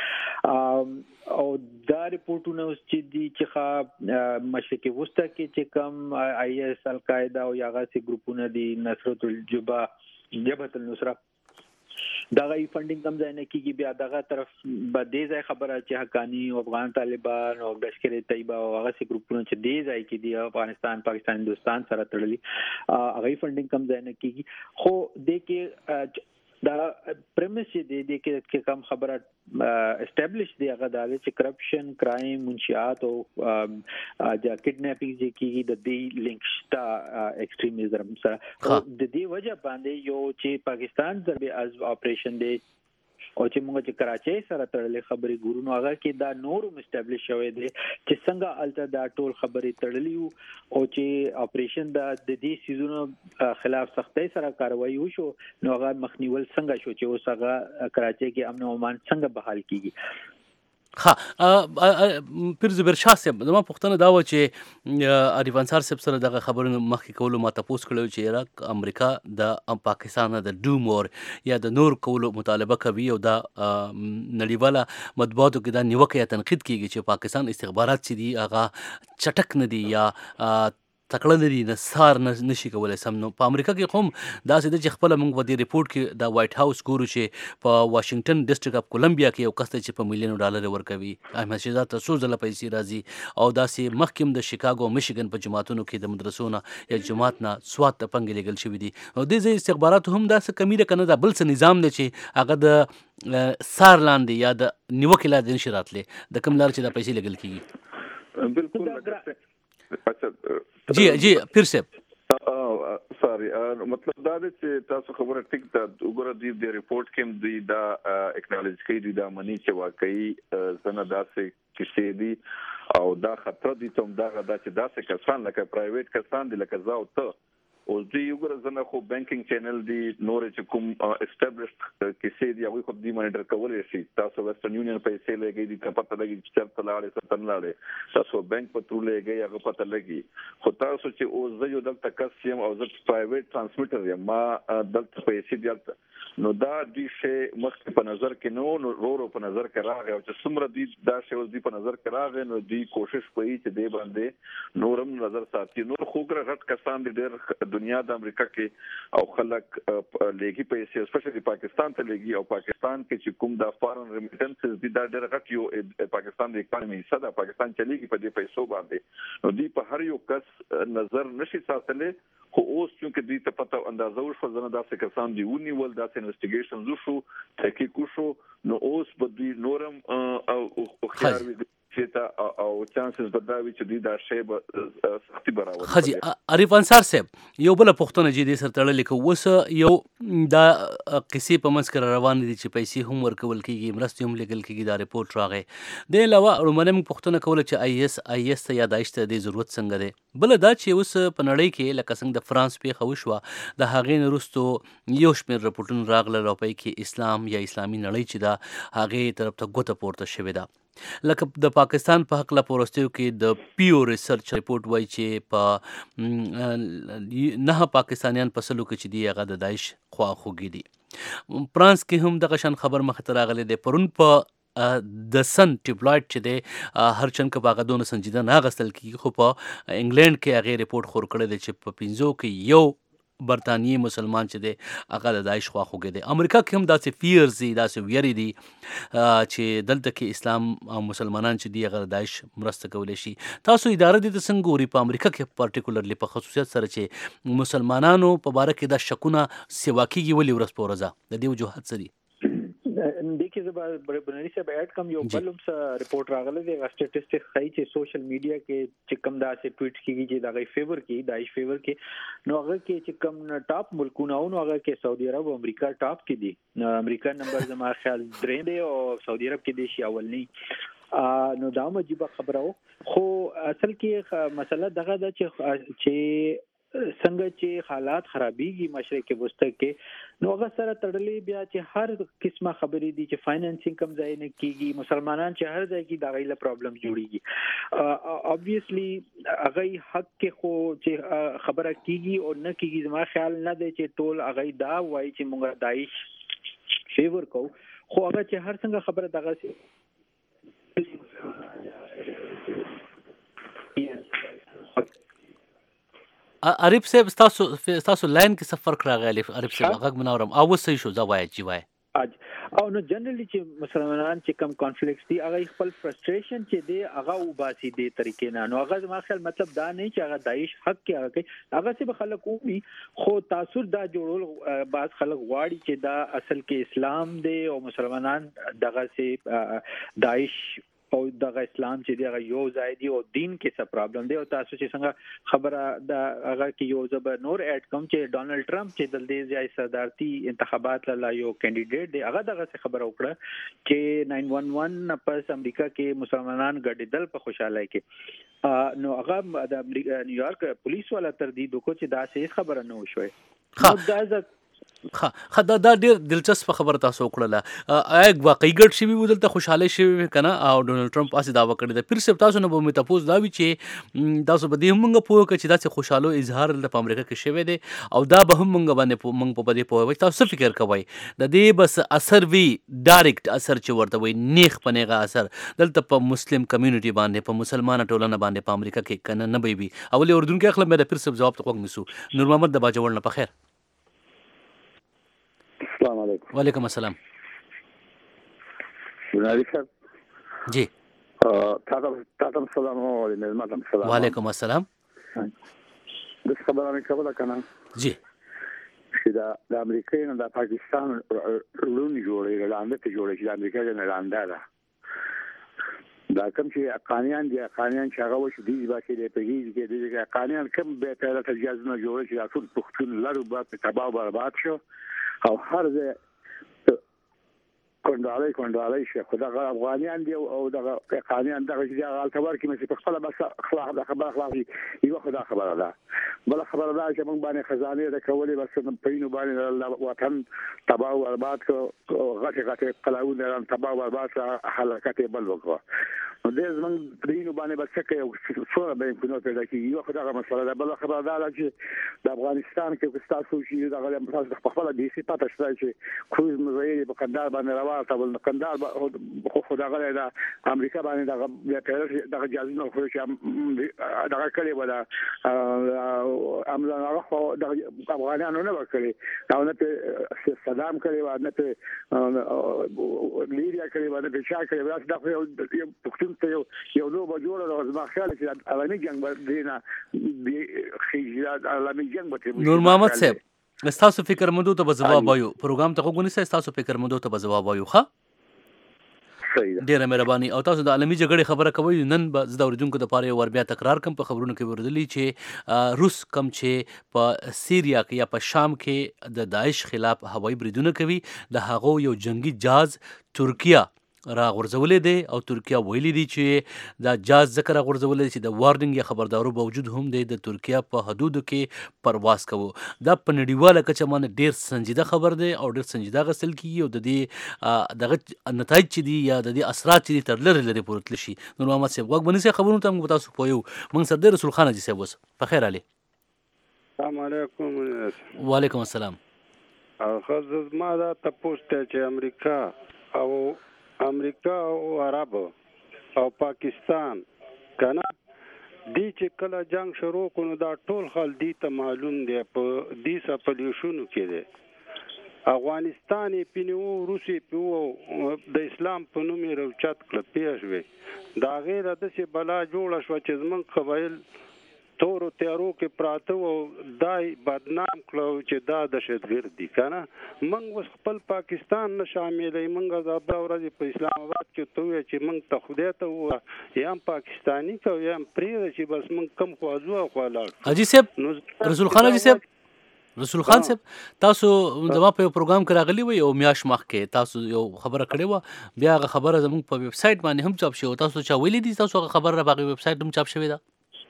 او دا ریپورټونه اوس چې دي چې مشرق وسطی کې چې کم آی ایس القاعده او یاغه سي ګروپونه دي نصرت الجبهه جبهه النصره دغه فندینګ کم ځای نه کیږي بیا دغه طرف به دې ځای خبره چې حقانی او افغان طالبان او لشکر طیبه او هغه سي ګروپونه چې دې ځای کې دي افغانستان پاکستان هندوستان سره تړلي هغه فندینګ کم ځای نه کیږي خو دې کې دا پریمس دی د کې کم خبره اسټابلیش دی هغه دا چې کرپشن کرایم منشیات او د کډناپینګ چې کیږي د دې لینک شته ایکستریمیزم سره د دې وجه باندې یو چې پاکستان ضرب از اپریشن دی او چې موږ چې کراچۍ سره تړلې خبرې ګورو نو هغه کې دا نور مستابلیش شوی دی چې څنګه الته دا ټول خبرې تړلې او چې اپریشن د دې سیزونو خلاف سختۍ سره کاروایی وشو نو هغه مخنیول څنګه شو چې اوس هغه کراچۍ کې امن او امان څنګه بحال کیږي ها پیر زبیر شاه صاحب زما پوښتنه دا و چې عارف انصار صاحب سره دغه خبرونه مخکې کولو ما تاسو کړو چې عراق امریکا د پاکستان د ډو مور یا د نور کولو مطالبه کوي او دا نړیواله مطبوعاتو کې دا نیوکه یا تنقید کیږي چې پاکستان استخبارات چې دي هغه چټک نه دي یا تکړه نه دي نثار نشي کولای سم نو په امریکا کې قوم داسې د چې خپل موږ په دې ریپورت کې د وایټ هاوس ګورو چې په واشنگټن ډسټریکټ اف کولمبیا کې یو کس چې په میلیونو ډالر ورکوي احمد شهزاد ته څو ځله پیسې راځي او داسې مخکې د شیکاګو میشیګن په جماعتونو کې د مدرسو نه یا جماعت نه سوات ته پنګ لګل شوی دي او د دې استخبارات هم داسې کمی ده کنه دا بل څه نظام دی چې هغه د سار لاندې یا د نیوکې لاندې نشي راتلی د کوم لار چې دا پیسې لګل کیږي بالکل جی جی پیر صاحب سوري مطلب دا چې تاسو خبره ټیک ده وګوره دی د ریپورت کې دی دا اکنالج کوي دی دا منی چې واقعي زنه داسې کیسې دي او دا خطر دي ته دا دا چې داسې کسان لکه پرایویټ کسان دي لکه زاو ته او دی وګوره زنه خو بانکینګ چینل دی نور چې کوم اسټابلیشډ کیسې دی هغه خو دی مانیټر کولای شي تاسو ویسټرن یونین پیسې لګي دي پته لګي چې چرته لاړې ستن لاړې تاسو بانک په تر لګي هغه پته لګي خو تاسو چې او زه یو دلته کسیم او زه پرایویټ ترانسمیټر یم ما دلته پیسې دی نو دا دی شی مخکې په نظر کې نو نو ورو په نظر کې راغی او چې څومره دی دا شی اوس دی په نظر کې راغی نو دی کوشش کوي چې دی باندې نورم نظر ساتي نور خو ګره غټ کسان دي ډېر دنیا د امریکا کې او خلک لګي پیسې اسپیشلی پاکستان ته لګي او پاکستان کې چې کوم د فارن ریمیټنسز دي دا ډېر غټ یو پاکستان د اکانومي حصہ د پاکستان چلیږي په دې پیسو باندې نو دی په هر یو کس نظر نشي ساتلې خو اوس چې دوی ته پته اندازه وشو زنه داسې کسان دی ونیول داسې انویسټیګیشن وشو تحقیق وشو نو اوس به دوی نورم او خیار وي چې او چانسز بداوي چې دوی دا شی به سختي براوي خجی عارف انصار صاحب یو بل پښتون جی دې سره تړلې کو وس یو دا قصې په منځ کې روان دي چې پیسې هم ورکول کیږي مرستې هم لګل کیږي دا ریپورت راغی د علاوه رومنم پښتون کوله چې آی اس آی اس ته یادایشت د ضرورت څنګه ده بل دا چې اوس په نړۍ کې لکه څنګه د فرانس په خوشوا د هغې نرستو یو شمېر رپورټونه راغله راپای کې اسلام یا اسلامي نړۍ چې دا هغې طرف ته ګوته پورته شوې ده لکه د پاکستان په حق لا پورستیو کې د پیو ریسرچ ریپورت وایي چې په نه پاکستانیان په سلو کې چې دی هغه د داعش خواخوږي دي فرانس کې هم دغه شان خبر مخ ته راغلی دی پرون په د سن ټیبلایټ چې دی هر چن کې باغ دونه سنجیده نه غسل کی خو په انګلند کې هغه ریپورت خور کړی دی چې په پنځو کې یو برطانیې مسلمان چې دی هغه د داعش خواخوږی دی امریکا کې هم داسې فیرز دي داسې ویری دي چې دلته کې اسلام او مسلمانان چې دی هغه د داعش مرسته کولی شي تاسو اداره دي د څنګه ګوري په امریکا کې پارټیکولرلی په خصوصیت سره چې مسلمانانو په باره کې دا شکونه سیوا کیږي ولې ورځ په ورځه د دې وجوهات څه دي देखिए जब बड़ी से बैठ कम यो बलम सा रिपोर्ट रागले दे स्टैटिस्टिक्स खाई चे सोशल मीडिया के चिकम दा से ट्वीट की जे दा गई फेवर की दाइश फेवर के नो अगर के चिकम टॉप मुल्कुना नो अगर के सऊदी अरब अमेरिका टॉप की दी अमेरिका नंबर जमा ख्याल द्रे दे और सऊदी अरब के देश अव्वल नहीं नो दाम अजीब खबर हो खो असल की मसला दगा दा चे څنګه چې حالات خرابېږي مشرق وسطی کې نو هغه سره تړلې بیا چې هر قسمه خبرې دي چې فاینانسینګ کم ځای نه کیږي مسلمانان چې هر ځای کې دا غیله پرابلم جوړیږي obviously هغه حق کې خو چې خبره کیږي او نه کیږي زما خیال نه دی چې ټول هغه دا وایي چې موږ داعش فیور کو خو هغه چې هر څنګه خبره دغه سي عارف صاحب تاسو تاسو لاین کې سفر راغلی عارف صاحب هغه منورم او صحیح شو زوای چې وای اج او نو جنرالي چې مسلمانان چې کم کانفلیکټس دي هغه خپل فرستریشن چې دی هغه وباسي دي طریقې نه نو هغه ما خیال مطلب دا نه چې هغه داعش حق کې هغه کوي هغه څه به خلک ومي خو تاثر دا جوړول بعض خلک غواړي چې دا اصل کې اسلام دی او مسلمانان دغه سي داعش او دغه اسلام چې دی هغه یو ځای دی او دین کې څه پرابلم دی او تاسو چې څنګه خبره دا هغه کې یو ځب نور اډ کوم چې ډونالد ټرمپ چې د دې ځای صدارتي انتخابات لا یو کینډیډیټ دی هغه دغه څه خبره وکړه چې ناین ون ون پس امریکا کې مسلمانان ګډېدل په خوشاله کې نو هغه د نیویارک پولیس والا تر دې دوکو چې دا څه خبره نه وشوي نو دا خا دا دا ډیر دلچسپ خبره تاسو وکړه اګ واقعي ګډ شي وي دلته خوشاله شي کنه او ډونالد ټرمپ اسی دا وکړي د پیر سپ تاسو نه به متپوز دا وی چې تاسو به دې موږ په کې چې دا خوشاله اظهار د امریکا کې شوی دی او دا به هم موږ باندې موږ په دې په وای تاسو فکر کوئ د دې بس اثر وی ډایرکټ اثر چې ورته وي نیخ پنهغه اثر دلته په مسلم کمیونټي باندې په مسلمان ټولنه باندې په امریکا کې کنه نه وي او له اردن کې خپل مې د پیر سپ جواب ته وګ نسو نور محمد د باجوړ نه په خیر السلام علیکم وعلیکم السلام جنابی صاحب جی تاسو سلام علیکم سلام وعلیکم السلام د خبره مې کوله کنه جی چې دا د امریکا نه د پاکستان رولونه جوړې لاندې ته جوړې چې د امریکا نه لاندې ده دا کوم چې قانیان دي قانیان چې هغه وشي دي باکې د پیږي کې د قانیان کوم به ته د تجاوزونه جوړ شي ټول پښتون لارو به تباہ او برباد شو او هر ځای کندالای کندالای شي خدای افغانیان دي او دغه قانیان دغه چې هغه التبار کې مې په خپل بس خلاص د خبر خلاص یو خدای خبره ده بل خبره ده چې موږ باندې خزانه د کولې بس په اینو باندې وطن تباہ او برباد کو غټه غټه قلاونه تباہ او برباد حرکت بل وکړه نو دې زمونږ دینو باندې بس کې یو څوره به په نوته ده چې یو خدای مسله ده بل خبره ده چې د افغانستان کې تاسو چې دغه تاسو په خپل دي سي پاتې شته چې کروز مزایي په کندهار باندې روان تابل کندهار خو خدای دا امریکا باندې دغه دغه جازونه خو چې دغه کلی ولا امزان خو دغه افغانانو نه وکړي او نه صدام کړي و نه په لیبیا کړي و نه په شا کړي راس دغه یو یو یو نو بجوړه د ځما خیال چې عالمي جنگ بدینه د خیجات عالمي جنگ به نور محمد صاحب استاسو فکر مندو ته جواب وایو پروګرام ته وګونی استاسو فکر مندو ته جواب وایو ښه ډیره مهرباني او تاسو د عالمي جګړې خبره کوي نن به زده اوریدونکو د پاره ور بیا تکرار کوم په خبرونو کې ورودلی چې روس کم چې په سیریا کې یا په شام کې د داعش خلاف هوایي بریدونه کوي د هغو یو جنگي جاز ترکیه را غورځولې دی او ترکیه ویلي دی چې دا جاز ذکر غورځولې چې د وارننګ یا خبردارو باوجود هم دی د ترکیه په حدودو کې پرواز کوي دا په نړیواله کچه باندې ډیر سنجیده خبر دی او ډیر سنجیده غسل کیږي او د دې دغه نتایج چې دي یا د دې اثرات چې دي تر لري لري پورتل شي نور محمد صاحب وګ بنسي خبرونه ته موږ تاسو پویو موږ سره رسول خان جی صاحب وس په خیر علي السلام علیکم وعلیکم السلام خو ما دا تاسو ته چې امریکا او امریکا او عرب او پاکستان کنه دی چې کله جنگ شروع کونو دا ټول خل دی ته معلوم دی په دې سپلیشونو کې دی افغانستان پینو روسي په د اسلام په نوم یې روچت کړ پیښوي دا غیر د څه بلا جوړ شو چې زمون قبایل تورو تیارو کې پراته او دای بدنام کړو چې دا دهشتګرد دي کنه موږ خپل پاکستان نه شاملې موږ د ورځې په اسلام آباد کې ته چې موږ ته خدای ته و یم پاکستانی کو یم پرې چې بس موږ کم خوازو خو لاړ حاجی صاحب رسول خان حاجی صاحب رسول خان صاحب تاسو دما په پروګرام کې راغلی وي او میاش مخ کې تاسو یو خبره کړې و بیا هغه خبره زموږ په ویب سټ باندې هم چاپ شوی تاسو چا ویلي دي تاسو هغه خبره په ویب سټ هم چاپ شوی ده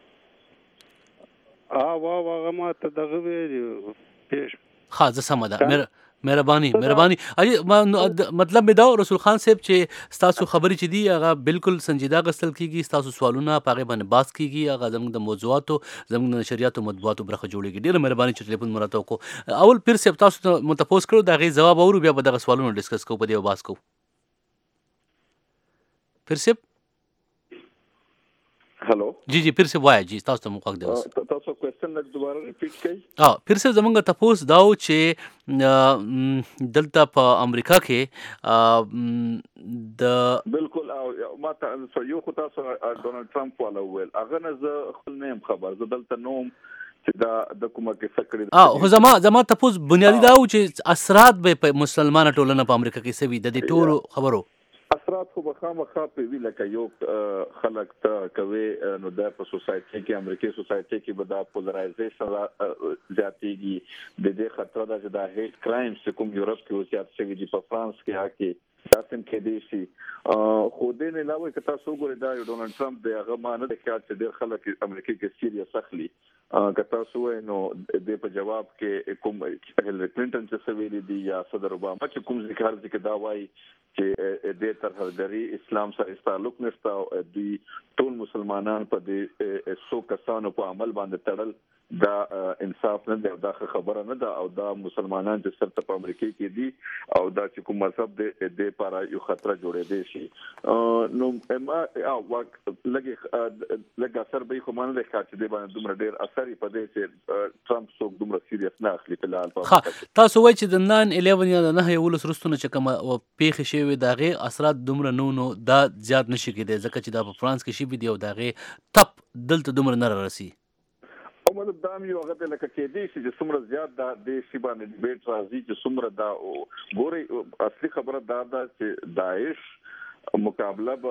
ا وا وا ما ته دغه ویل پیش خاصه سم ده مهرباني مهرباني مطلب مې دا رسول خان صاحب چې تاسو خبرې چې دی هغه بالکل سنجیده غسل کیږي تاسو سوالونه پاغه باندې باس کیږي هغه زموږ د موضوعاتو زموږ د نشریاتو مطبوعاتو برخه جوړیږي ډیره مهرباني چې ټلیفون مراتو کو اول پیر صاحب تاسو متپوس کړو دا غي جواب اورو بیا به د سوالونو ډیسکس کوو په دې باس کو پیر صاحب هلو جی جی پیر صاحب وای جی تاسو ته موقع دی تاسو کوېسچن لږ دوباره ریپیټ کړئ ها پیر صاحب زمونږ تاسو داو چې دلته په امریکا کې د بالکل او ما ته یو خو تاسو ډونالد ټرمپ ولا ویل هغه نه زه خپل نیم خبر زه دلته نوم چې دا د کومه کې فکر اه خو زما زما تاسو بنیادی داو چې اثرات به په مسلمان ټولنه په امریکا کې سوي د دې ټولو خبرو اثرات خو بخامخا په وی لکه یو خلک ته کوي نو د په سوسايټي کې امریکایي سوسايټي کې به دا پولرایزیشن زیاتېږي د دې خطر ده چې دا هیټ کرایمز کوم یورپ کې زیات شوي دي په فرانس کې هکې تاسو کې دي شي خو دې نه علاوه که تاسو وګورئ دا ډونالد ټرمپ دی هغه مانه د خیال چې ډېر خلک امریکا کې سیریس اخلي که تاسو وایئ نو د په جواب کې کوم هیلری کلینټن چې سویلي دي یا صدر اوباما چې کوم ذکر ذکر دا وایي چې د ترهګری اسلام سره تعلق نشته او د ټول مسلمانان په دې سو کسانو په عمل باندې تړل دا انصاف نه دی دا خبره نه ده او دا مسلمانان چې سره په امریکا کې دي او دا چې کوم مذهب د دې لپاره یو خطر جوړې دي شي نو ما او لګي لګا سر به خو مانه ښه چې د باندې دومره ډیر اثر په دې چې ټرمپ څوک دومره سیریس نه اخلي په لال په تاسو وایئ چې د نان الیون یا د نه یولس رستونه چې کوم پیښې شوی داغه اثرات دومره نو نو دا زیات نشي کېدای ځکه چې دا په فرانس کې شي دی او داغه تپ دلته دومره نه راسي او مطلب دا یو هغه لکه کې دي چې څومره زیات دا د شی باندې ډیبیټ راځي چې څومره دا ګوري اصلي خبره دا ده چې داعش مقابله به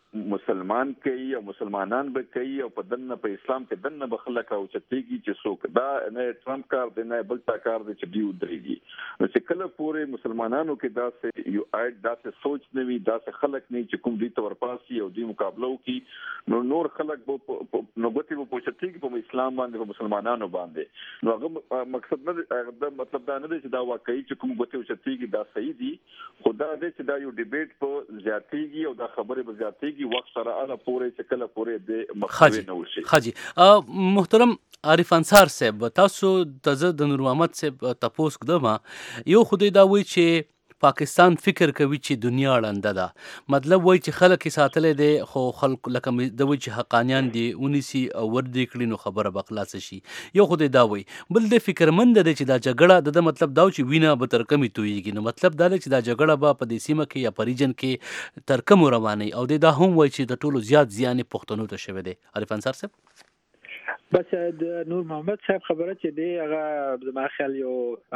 مسلمان کوي او مسلمانان به کوي او په دنه په اسلام کې دنه به خلک او چتيږي چې څوک دا نه ټرمپ کار دی نه بل تا کار دی چې دی ودرېږي نو چې کله پورې مسلمانانو کې داسې یو اډ داسې سوچ نه وي داسې خلک نه چې کوم دی تور پاسي او دی مقابله کوي نو نور خلک به نو ګوتې په چتيږي په اسلام باندې په مسلمانانو باندې نو هغه مقصد نه دا مطلب دا نه دی چې دا واقعي چې کوم ګوتې چتيږي دا صحیح دي خدا دې چې دا یو ډیبیټ په زیاتېږي او دا خبره به زیاتېږي وخت سره اله پورې چې کله پورې د مخوي نه وشي خاجي محترم عارف انصار صاحب تاسو د د نور محمد صاحب تاسو کدم یو خدای دا وی چې پاکستان فکر کوي چې دنیا اړنده ده مطلب وای چې خلک ساتلې دي خو خلک لکه د وی چې حقانیان دي اونیسی او ور دي کړي نو خبره به خلاص شي یو خدای دا وای بل د فکرمند دي چې دا جګړه د مطلب دا چې وینا به تر کمی تویږي نو مطلب دا چې دا جګړه به په دې سیمه کې یا پریجن کې تر کم رواني او دا هم وای چې د ټولو زیات زیان پښتنو ته شوی دی عارف انصار صاحب بس د نور محمد صاحب خبره چې دی هغه زما خیال یو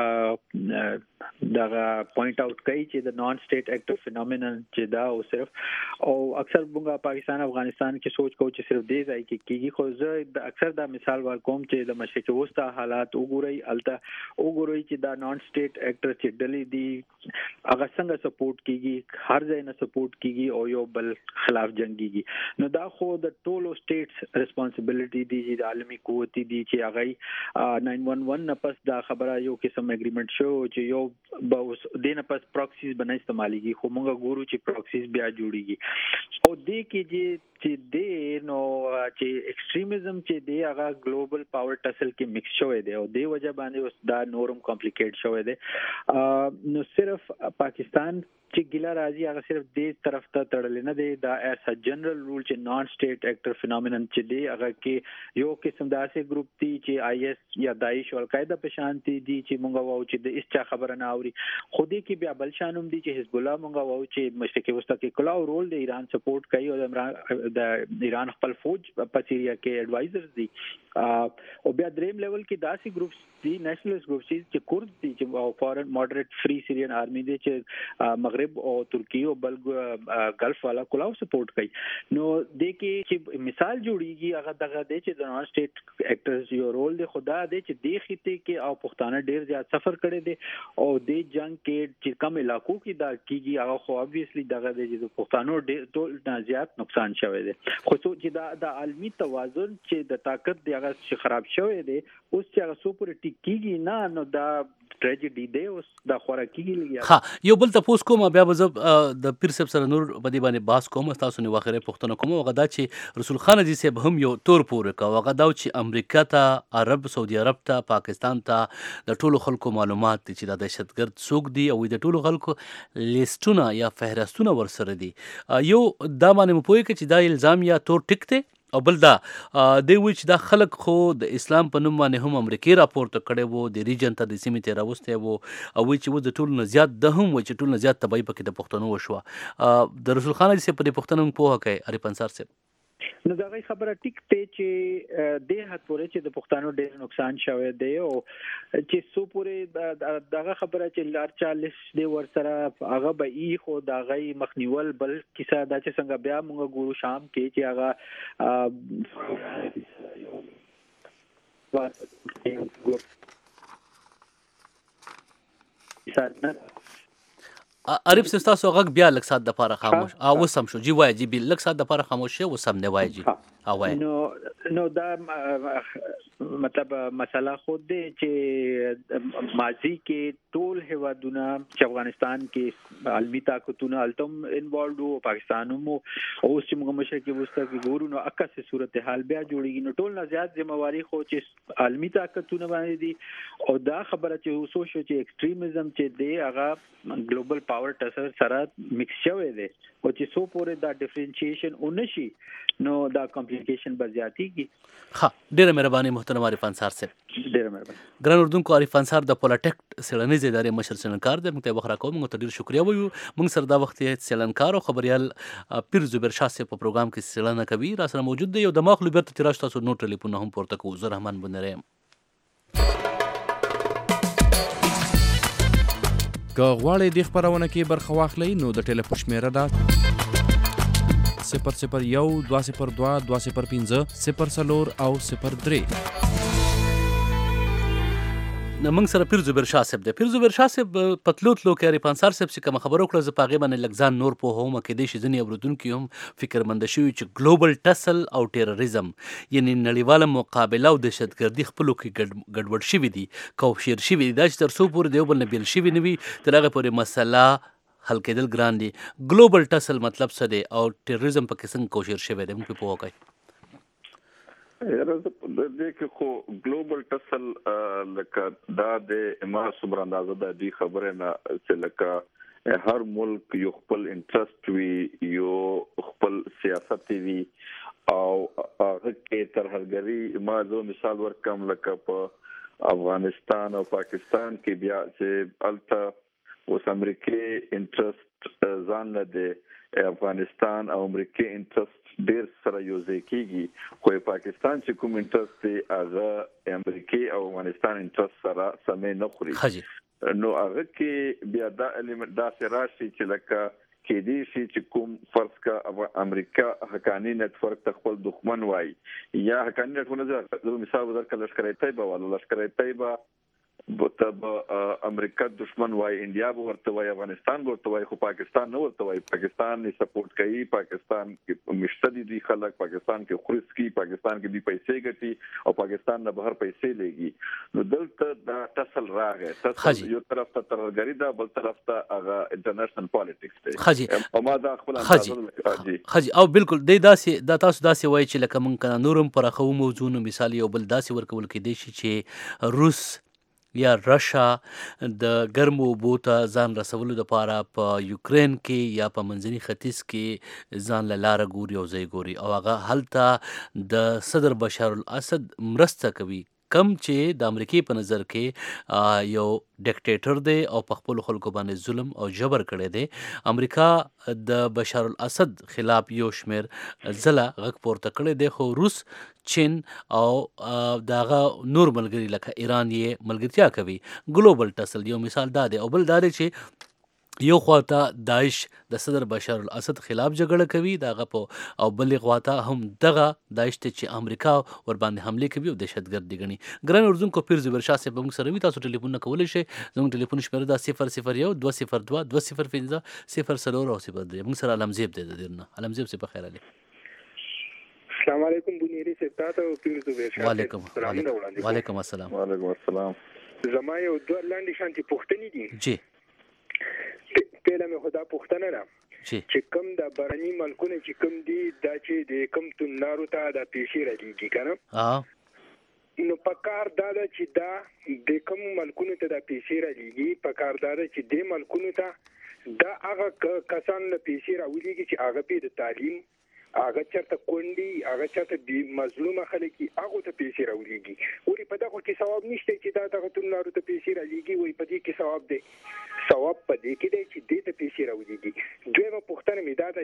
دغه پوینټ اوټ کوي چې د نان سټیټ اکټیو فینومینن چې دا او صرف او اکثر موږ پاکستان افغانستان کې سوچ کوو چې صرف دې ځای کې کیږي خو زه د اکثر دا مثال ورکوم چې د مشرق وسطا حالات وګورئ الته وګورئ چې دا نان سټیټ اکټر چې ډلې دي هغه څنګه سپورټ کیږي هر ځای نه سپورټ کیږي او یو بل خلاف جنگيږي نو دا خو د ټولو سټیټس ریسپانسیبিলিټي دي چې عالمي قوت دي چې هغه ناین ون ون نه پس دا خبره یو قسم اګریمنت شو چې یو به دینه پس پراکسیز بنای استعماليږي خو موږ ګورو چې پراکسیز بیا جوړيږي او دې کې چې چې دې نو چې ایکستریمزم چې دې هغه ګلوبل پاور ټسل کې مکس شوی دی او دې وجه باندې اوس دا نورم کمپلیکیټ شوی دی نو صرف پاکستان چې ګیلا راځي هغه صرف دې طرف ته تړل نه دی دا ایس ا جنرال رول چې نان سټیټ اکټر فینومینن چې دی هغه کې یو قسم داسې ګروپ دی چې آی ایس یا داعش او القاعده په شانتي دي چې مونږ وایو چې د اسچا خبره نه اوري خو دې کې بیا بل شانوم دي چې حزب الله مونږ وایو چې مشرق وسطا کې کلاو رول د ایران سپورټ کوي او د ایران خپل فوج په سیریا کې ایڈوایزرز دي او بیا دریم لیول کې داسې ګروپس دي نېشنلست ګروپس چې کورد دي چې فورن مودریټ فری سیریان آرمي دي چې مغرب او ترکی او بل ګلف والا کلاو سپورټ کوي نو د کې چې مثال جوړیږي هغه دغه د چې د نان سټیټ اکټرز یو رول دی خدا د چې د خطه کې او پښتانه ډیر زیات سفر کړي دي او د جنگ کې چې کم علاقو کې دا کیږي هغه خو obviously دغه د چې پښتانو ډیر ټول زیات نقصان شوی دی خو چې دا د عالمي توازن چې د طاقت دی هغه خراب شوی دی اوس چې هغه سو پر ټیکيږي نه نو دا ټریجډي دی اوس دا خوراکيږي لګیا ها یو بل تاسو کوم بیا به د پیر صاحب سره نور په دې باندې باس کوم تاسو نه واخره پښتنه کوم وغدا چې رسول خان جی صاحب هم یو تور پور کا وغدا چې امریکا ته عرب سعودي عرب ته پاکستان ته د ټولو خلکو معلومات چې د دهشتګرد څوک دي او د ټولو خلکو لیستونه یا فهرستونه ورسره دي یو دا باندې مو پوهی چې دا الزام یا تور ټیک ته او بل دا دی وی چې دا خلک خو د اسلام په نوم باندې هم امریکای راپورته کړي وو د ریجن ته د سیمې ته راوسته وو او وی چې و د ټولو نه زیات د هم وی چې ټولو نه زیات تبعی پکې د پښتنو وشو د رسول خان جی په پښتنو په کوي عارف انصار صاحب نو دا غي خبره ټیک ته چې د هات پورې چې د پښتنو ډېر نقصان شوی دی او چې سو پورې دغه خبره چې لار چالیس دی ور سره هغه به ای خو دا غي مخنیول بل کیسه دا چې څنګه بیا موږ ګورو شام کې چې هغه عارف تاسو غږ بیا لږ سات د پاره خاموش او وسم شو جی وای جی بل لږ سات د پاره خاموش شو وسم نه وای جی اوای نو نو دا مطلب مسله خود دی چې ماضی کې ټول هوادونه چې افغانستان کې عالمي طاقتونه التم انوالوډ او پاکستان مو او چې موږ مشرق وسطا کې ګورو نو اکه صورتحال بیا جوړیږي نو ټول نه زیات ذمہواری خو چې عالمي طاقتونه باندې دي او دا خبره چې اوسو شو چې ایکستریمزم چې دی هغه ګلوبل پاور ټسر سره مکس شوی دی او چې سو پورې دا ډیفرنشیشن اونشي نو دا کمپلیکیشن بزیاتیږي ها ډیره مهرباني محترم عارف انصار صاحب ډیره مهرباني ګران اردوونکو عارف انصار د پولیټیک سیلنیز ادارې مشر سننکار د مکتب بخرا کوم موږ ته ډیر شکریا وایو موږ سره دا وخت سیلنکار او خبريال پیر زبیر شاه صاحب په پروګرام کې سیلنه کوي را سره موجود دی یو د مخلو بیرته تراش تاسو نو ټلیفون هم پورته کوو زه رحمان بنرم که غواړئ د خبرونه کې برخه واخلئ نو د ټلیفون شمیره ده صفر صفر یو دوه صفر دوه دوه صفر پنځه صفر څلور او صفر درې. موږ سره پیر زبیر شاه صاحب دی. پیر زبیر شاه صاحب پتلو تلو کې ریپانسار صاحب چې کوم خبرو کړه ز پاغه باندې لګزان نور په هومه کې د شي ځنی اوردونکو هم فکرمند شوی چې ګلوبل ټسل او ټیرریزم یعنی نړیواله مقابله او دهشتګردي خپلو کې ګډوډ شوی دي کوشیر شوی دي دا چې تر څو پورې دیو بل نه بیل شوی نوي تر هغه پورې مسله حل کېدل ګران دي. ګلوبل ټسل مطلب څه دی او ټیرریزم په کې څنګه کوشیر شوی دی موږ په وکړي. دغه خو ګلوبل ټسل لکه دا د ما صبر اندازه د دې خبره نه چې لکه هر ملک یو خپل انټرست وی یو خپل سیاست وی او هغه کې ترهګری ما زه مثال ورکم لکه په افغانستان او پاکستان کې بیا چې الته اوس امریکای انټرست ځان نه دی افغانستان او امریکای انټرست ډیر سره یو ځای کیږي خو پاکستان چې کوم انټرست دی هغه امریکای او افغانستان انټرست سره سمې نه خوري نو هغه کې بیا دا الیمنت دا سراشي چې لکه کې دي چې کوم فرض کا امریکا حقانی نت ورک خپل دښمن وای یا حقانی نت ونه مثال ورکړل لشکره طیبه ولا لشکره طیبه بوتب امریکا دشمن وای انډیا به ورته وای افغانستان ورته وای خو پاکستان نه ورته وای پاکستان یې سپورټ کوي پاکستان کې مشتدي دي خلک پاکستان کې خورس کی پاکستان کې دی پیسې ګټي او پاکستان نه بهر پیسې لګي نو دلته دا ټسل راغی ټسل یو طرف ته ترهګری دا بل طرف ته هغه انټرنیشنل پالیټکس دی خجی او ما دا خپل اندازه خجی او بالکل د داسې د تاسو داسې وای چې لکه مونږ کنه نورم پر خو موضوع مثال یو بل داسې ورکول کې دی چې روس یا رشا د ګرمو اوبو ته ځان رسولو لپاره په یوکرین کې یا په منځني ختیځ کې ځان له لاره ګوري او ځای ګوري او هغه هلته د صدر بشار الاسد مرسته کوي کم چې د امریکای په نظر کې یو ډیکټیټر دی او په خپل خلکو باندې ظلم او جبر کړی دی. امریکا د بشار الاسد خلاف یو شمیر ځله غږ پورته کړی دی خو روس چین او دغه نور ملګري لکه ایران یې ملګرتیا کوي. ګلوبل ټسل یو مثال دا دی او بل دا دی چې یو خواته داعش د صدر بشار الاسد خلاف جګړه کوي دغه په او بل خواته هم دغه داعش ته چې امریکا ور باندې حمله کوي او دهشتګردي غني. ګران اردوونکو پیر زبیر شاه صاحب موږ سره وي تاسو ټلیفون کولای شئ زموږ ټلیفون شمېره دا صفر صفر یو دوه صفر دوه دوه صفر پنځه صفر څلور او صفر درې. موږ سره علمزیب دی درنه علمزیب صاحب خیر علي. السلام علیکم بنيري صاحب تاسو پیر زبیر شاه وعلیکم وعلیکم السلام وعلیکم السلام. زما یو دوه لاندې شانتي پوښتنې دي جی پهله مې خدا پوښتنه را چې کوم د برني ملکونه چې کوم دي دا چې د کوم تنارو ته د پیسې راځي کنه نو پکار دا چې دا د کوم ملکونو ته د پیسې راځي پکار دا چې د ملکونو ته دا هغه کسان له پیسې راوړي چې هغه په د تعلیم هغه چرته کونډي هغه چرته د مظلومه خلک هغه ته پیسې راوړي وړي په دغه کې ثواب نشته چې دا دغه تنارو ته پیسې راځي وي په دې کې ثواب دی ثواب په دې کې دی چې دې ته پیسې راوړي. دویمه پوښتنه مې دا ده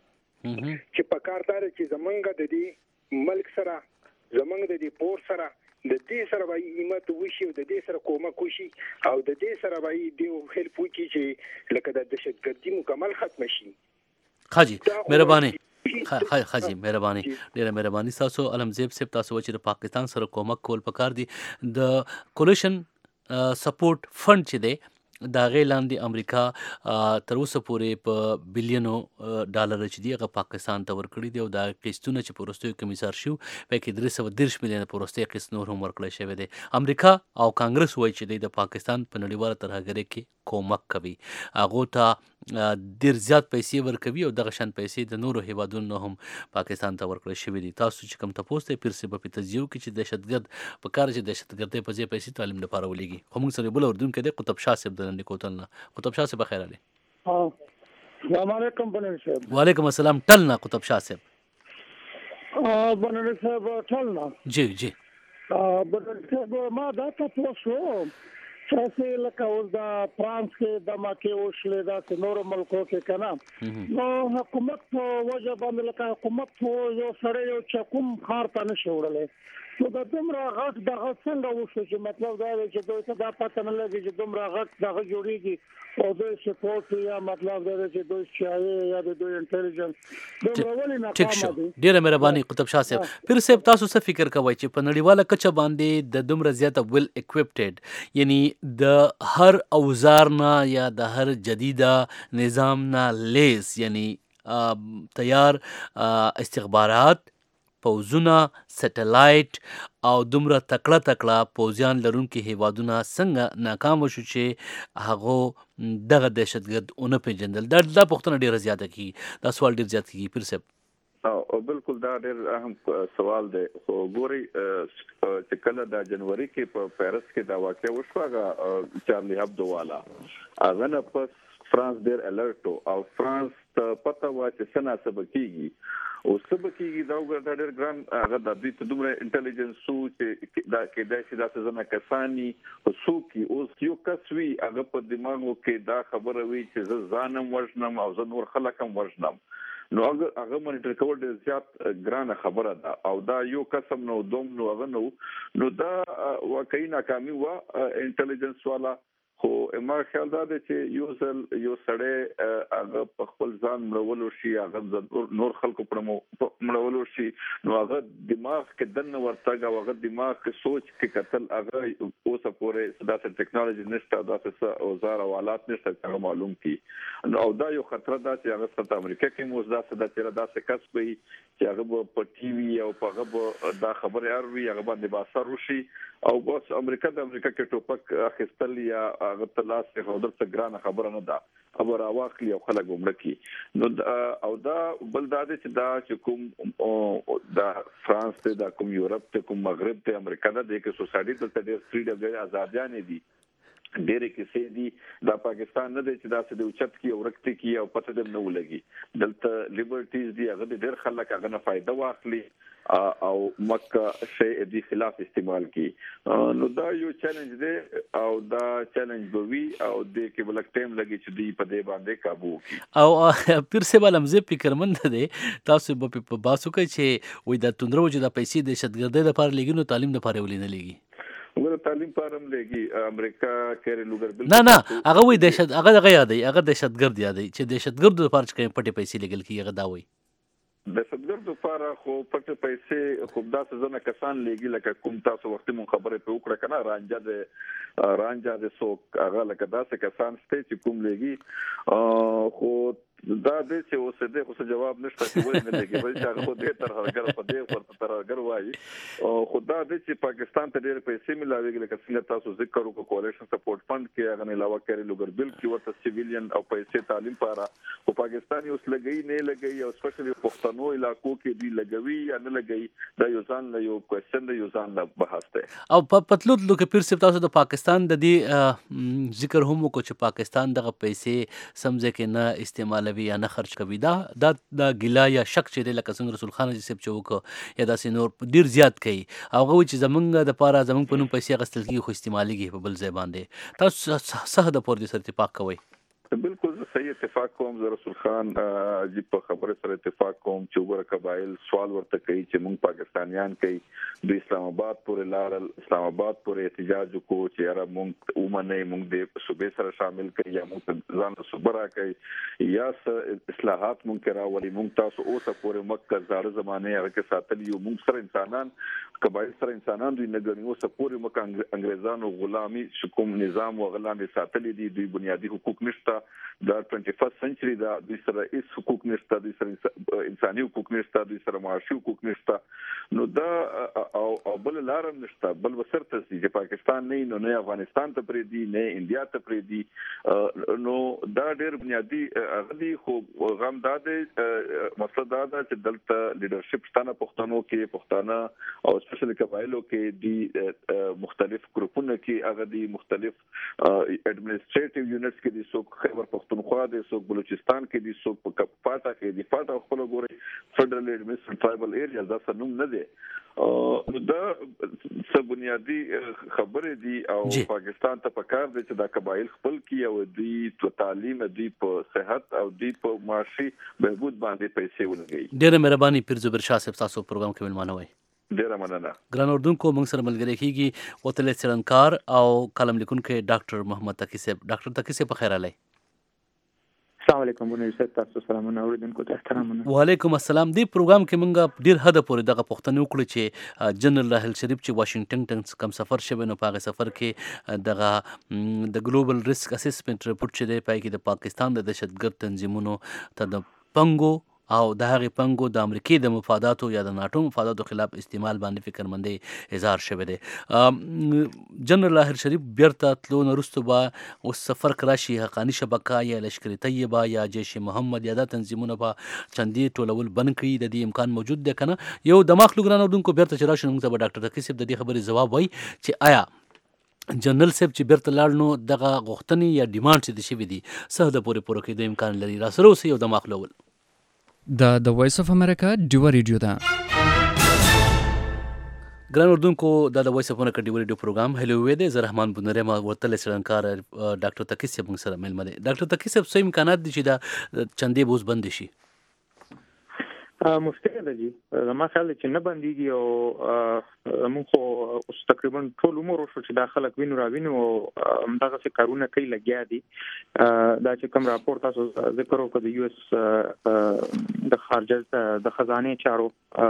چې په کار دا چې زمونږ د دې ملک سره زمونږ د دې پور سره د دې سره به همت وشي او د دې سره کومک وشي او د دې سره به دې هیلپ وکړي چې لکه د دهشتګردي مکمل ختم شي. خاجي مهرباني خاجي مهرباني ډیره مهرباني تاسو علمزیب صاحب تاسو چې د پاکستان سره کومک کول پکار دي د کولیشن سپورټ فند چې دی دا غي لاندې امریکا تر اوسه پورې په بلینو ډالر چې دی هغه پاکستان ته ورکړي دی او دا قسطونه چې پروستوي کمیسار شو په کې درې سوه دېرش میلیونه پروستي قسط نور هم ورکړل شوی دی. امریکا او کانګرس وایي چې د پاکستان په نړیواله ترهګرۍ کې کومک کوي هغه ته ډیر زیات پیسې ورکوي او دغه شان پیسې د نورو هیوادونو هم پاکستان ته ورکړل شوی دي. تاسو چې کوم تاسو ته پیر سی په تجزیه کې چې دهشتګرد په کار چې دهشتګردۍ په ځای پیسې تعلیم لپاره ولېږي خو موږ سره بل اردن کې د قطب شاه صاحب د نکوتلنا قطب شاه صاحب خیر علي. السلام علیکم بنر صاحب. وعلیکم السلام ټلنا قطب شاه صاحب. بنر صاحب ټلنا جی جی بنر صاحب ما دا تاسو چې لکه اوس دا فرانس کې د ماکه او شلې دا نور ملکو کې کنه نو حکومت په وجه باندې لکه حکومت یو سره یو چکم خار ته نشي وړلې نو د دومره غټ دغه څنګه وشو چې مطلب دا دی چې دوی ته دا پته نه لګي چې دومره غټ دغه جوړیږي او دوی سپورټ یا مطلب دا دی چې دوی شایي یا د دوی انټيليجنس دومره ولې ناکامه دي. ډیره مهرباني قطب شاه صاحب. پیر صاحب تاسو څه فکر کوئ چې په نړیواله کچه باندې د دومره زیاته ویل اکوپټډ یعنی د هر اوزار نه یا د هر جدیده نظام نه لیس یعنی تیار استخبارات پوزونه سټلایټ او دومره تکړه تکړه پوزیان لرونکي هیوادونه څنګه ناکام شو چې هغه دغه دهشتګرد اون پیژندل دا د پښتون ډیره زیاته کی دا سوال ډیر زیات کی پیر صاحب او بالکل دا ډیر اهم سوال دی خو ګوري چې کله د جنوري کې په پیرس کې دا واقع وشو هغه چارلی هبدو والا هغه نه پس فرانس ډیر الرټ او فرانس ته پته وا چې سنا سبکیږي او سبکیږي دا وګړه ډېر ګران هغه د دې ته دومره انټيليجنس سو چې دا کې دا چې دا څه نه کسانی او سو کې اوس یو کسوي هغه په دماغو کې دا خبره وی چې زه ځانم وژنم او زه نور خلکم وژنم نو هغه هغه مونیټر کول ډېر زیات ګرانه خبره ده او دا یو قسم نو دوم نو هغه نو نو دا واقعي ناکامي وا انټيليجنس والا خو ما خیال دا دی چې یو ځل یو سړی هغه په خپل ځان مړولو شي هغه نور خلکو پر مړولو شي نو هغه دماغ کې دنه ورتګ او هغه دماغ کې سوچ کې قتل هغه اوسه پورې داسې ټیکنالوژي نشته داسې اوزار او آلات نشته هغه معلوم کی نو او دا یو خطر ده چې هغه ست امریکا کې موږ داسې د تیر داسې کس وي چې هغه په ټي وي او په هغه دا خبره اروي هغه باندې باثر وشي او بس امریکا د امریکا کې ټوپک اخیستل یا هغه تلاش څخه درته ګرانه خبره نه ده خبر اواخلی او خلک ومړکی نو او دا بل دا چې دا چې کوم د فرانس ته د کوم یورپ ته کوم مغرب ته امریکا د کې سوسایټي ته ډېر فریډم دی آزادیان دي ډېر کیسې دي دا پاکستان نه دی چې دا څه د اوچت کی او ورکته کی او پته دم نه ولګي دلته لیبرټیز دی هغه ډېر خلک هغه نه فائدہ واخلي او مکه شی دی خلاف استعمال کی نو دا یو چیلنج دی او دا چیلنج به وی او د کې بلک ټیم لګي چې دی په دې باندې قابو کی او پیر سے بالم زه فکرمند دی تاسو په باسو کې چې وې د توندرو چې د پیسې د شتګردۍ لپاره لګینو تعلیم لپاره ولینه لګي وګوره تعلیم پارم لګي امریکا کېری لوګر بل نه نه هغه وې دهشت هغه دغه یادې هغه دهشتګرد یادې چې دهشتګرد لپاره چې پټې پیسې لګل کی هغه دا وې د صدګرد لپاره خو پټ پیسې خو داسې ځنه کسان لګي لکه کوم تاسو وخت مون خبره په وکړه کنه رانجا د رانجا د سوق هغه لکه داسې کسان ستې چې کوم لګي خو دا دې چې اوسه دې خو جواب نشته چې ولې نه لګي بل چې هغه دې تر هغه په دې ورته تر هغه وایي او خدا دې چې پاکستان ته ډېر پیسې ملاويږي لکه څنګه تاسو ذکر وکړو کولیشن سپورټ فند کې هغه نه علاوه کړي لوګر بل کې ورته سیویلین او پیسې تعلیم لپاره او پاکستان اوس لګي نه لګي او سپیشلی پښتنو علاقو کې دی لګوي یا نه لګي دا یو ځان له یو کوېسچن دی یو ځان له بحث دی او په پتلود لکه پیر سپ تاسو د پاکستان د دې ذکر هم کو چې پاکستان دغه پیسې سمځه کې نه استعمال یا نه خرج کوي دا د ګیلا یا شک چې د لکه څنګه رسول خان چې سپ چوک یا د سينور ډیر زیات کوي هغه چې زمونږ د پاره زمونږ په نوم پیسې غستل کیږي خو استعماليږي په بل ځای باندې تاسو صح د پور دي سره اتفاق کوي بالکل صحیح اتفاق کوم زه رسول خان عجیب په خبره سره اتفاق کوم چې وګوره قبایل سوال ورته کوي چې موږ پاکستانیان کوي د اسلام آباد پورې لارل اسلام آباد پورې احتجاج کو چې یاره موږ ومنه موږ د صوبې سره شامل کړي یا موږ ځان صوبرا کوي یا اصلاحات موږ راولي موږ تاسو اوسه پورې مکه زړه زمانه هغه کې ساتل یو موږ سره انسانان قبایل سره انسانان دوی نه ګڼي اوسه پورې مکه انګريزانو غلامي شکوم نظام او غلامي ساتل دي دوی بنیادی حقوق نشته دا ټوئنټي فرست سنچري دا د سره هیڅ حقوق نشته د سره انساني حقوق نشته د سره معاشي حقوق نشته نو دا او او بل لارم نشته بل وسرته چې پاکستان نه نو نه افغانستان ته پرې دی نه انډیا ته پرې دی نو دا ډېر بنیادی غدي خو غم دا د مسله دا چې دلته لیدرشپ ستانه پښتنو کې پښتانه او سپیشلی قبایلو کې دی مختلف ګروپونو کې هغه دی مختلف اډمنسټریټیو یونټس کې دي څوک خیبر پختونخوا دي څوک بلوچستان کې دي څوک په پاټا کې دي پاټا خپل ګوري فدرل ایڈمنسټریټیو ټرایبل ایریا دا څه نوم نه دي نو دا څه بنیادی خبره دي او پاکستان ته پکار دي چې دا قبایل خپل کې او دی په تعلیم دی په صحت او دی په معاشي بهبود باندې پیسې ولګي. ډېر مهرباني پیر زبر شاه صاحب تاسو پروګرام کې ملمانه وای. ډیره مننه. ګران اردوونکو موږ سره ملګری کیږي وتل څېړنکار او کالم لیکونکی ډاکټر محمد تقی صاحب. ډاکټر تقی صاحب په خیر علي. السلام علیکم ونیسه تاسو سلامونه اوریدونکو ته احترامونه. وعلیکم السلام. دی پروګرام کې موږ ډیر حد پورې دغه پوښتنه وکړو چې جنرال راحل شریف چې واشنگټن ته کم سفر شوی نو په هغه سفر کې دغه د ګلوبل ریسک اسسمنت رپورت چې دی پای کې د پاکستان د دهشتګرد تنظیمونو ته د پنګو او د هغې پنګو د امریکې د مفاداتو یا د ناټو مفاداتو خلاف استعمال باندې فکرمندۍ اظهار شوی دی. جنرال راحل شریف بیرته تلو نه وروسته به اوس سفر که راشي حقاني شبکه یا لشکر طیبه یا جیش محمد یا دا تنظیمونه به چندې ټولول بند کړي، د دې امکان موجود دی که نه؟ یو دماغ لوګران اردونکو بیرته چې راشي موږ ته به ډاکټر تقی صاحب د دې خبرې ځواب وایي چې آیا جنرال صاحب چې بیرته لاړ نو دغه غوښتنې یا ډیمانډ چې د شوي دي څه حده پورې پوره کېدو امکان لري؟ راسره اوسئ یو دماغ لول. دا د وایس اف امریکا ډیوه ریډیو ده. ګران اردوونکو دا د وایس اف امریکا ډیوه ریډیو پروګرام هلو وی دی. زه رحمان بونری ما ورتل څېړنکار ډاکټر تقی صاحب موږ سره میلمه دی. ډاکټر تقی صاحب څه امکانات دي چې دا چندې به اوس بندې شي؟ مفترض دی زما خیال دی چې نه بندېږي او موږ خو اوس تقریبا ټول عمر وشو چې دا خلک وینو را وینو او همدغسې کارونه کوي لګیا دي. دا چې کوم راپور تاسو ذکر وکړو د یو اس د خارجه د خزانې چارو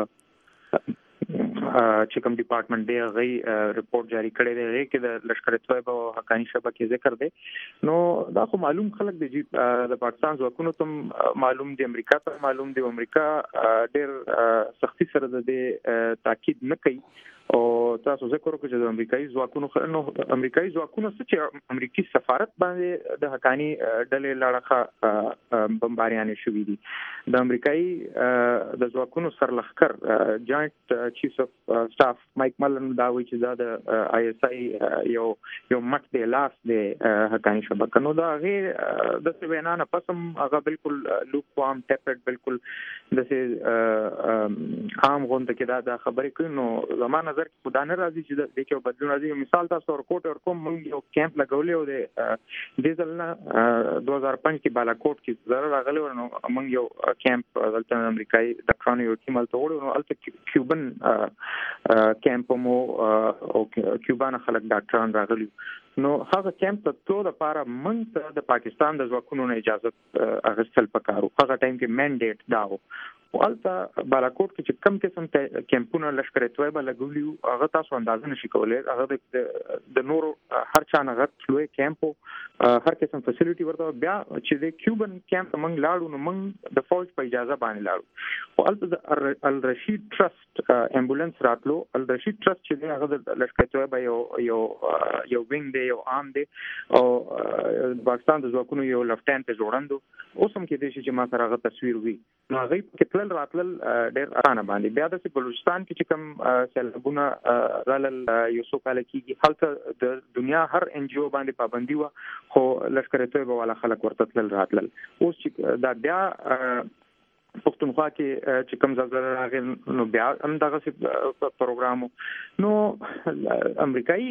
چې کوم ډپارټمنټ دی هغه ریپورت جاری کړی دی، هغې کې د لشکر طیبه او حقاني شبکې ذکر دی. نو دا خو معلوم خلک دی چې د پاکستان ځواکونو ته معلوم دی، امریکا ته معلوم دی. امریکا ډېر سختي سره د دې تاکید نه کوي او تاسو ذکر وکړو چې د امریکایي ځواکونو نو امریکایي ځواکونو څه چې امریکایي سفارت باندې د حقاني ډلې لاړه بمباریانې شوي دي. د امریکایي د ځواکونو سرلښکر جاینټ چیف اف سټاف مایک ملن دا وایي چې دا د آی اس آی یو یو مټ دی، لاس دی حقاني شبکه. نو دا هغې داسې وینا نه پس هم هغه بالکل لوک وام ټیپډ بالکل داسې عام غونډه کې دا دا خبرې کوي. نو زما نظر کې خدا نه راځي چې د دې کې بدلون راځي. مثال تاسو ورکوټ ورکوم موږ یو کیمپ لګولې و د دې ځل نه دوه هزار پنځه کې بالاکوټ کې زره راغلی و. نو موږ یو کیمپ دلته امریکایي ډاکټرانو یو ټیم هلته وړی و. نو هلته کیوبن کیمپ مو او کیوبان خلک ډاکټران راغلي. نو هغه کیمپ ته تلو دپاره موږ ته د پاکستان د ځواکونو نه اجازت اخیستل پکار و. هغه ټایم کې مینډیټ دا و. خو هلته بالاکوټ کې چې کوم قسم کیمپونه لشکر طیبه لګولي وو هغه تاسو اندازه نشي کولی. هغه د نورو هر چا نه غټ لوی کیمپ و، هر قسم فیسیلیټي ورته. بیا چې د کیوبن کیمپ موږ لاړو نو موږ د فوج په اجازه باندې لاړو. خو هلته د الرشید ټرست امبولانس راتلو. الرشید ټرست چې دی هغه د لشکر طیبه یو یو یو وینګ دی، یو عام دی او پاکستان د ځواکونو یو لفټنټ یې جوړندو. اوس هم کېدای شي چې ما سره هغه تصویر وي. نو هغوی پکې تلل راتلل ډېر اسانه باندې. بیا داسې بلوچستان کې چې کوم سیلابونه رالل یو څو کاله کېږي، هلته د دنیا هر ان جي او باندې پابندي وه، خو لشکر طیبه والا خلک ورته تلل راتلل. اوس چې دا بیا پښتونخوا کې چې کوم زلزله راغی نو بیا هم دغسې پروګرام و. نو امریکایي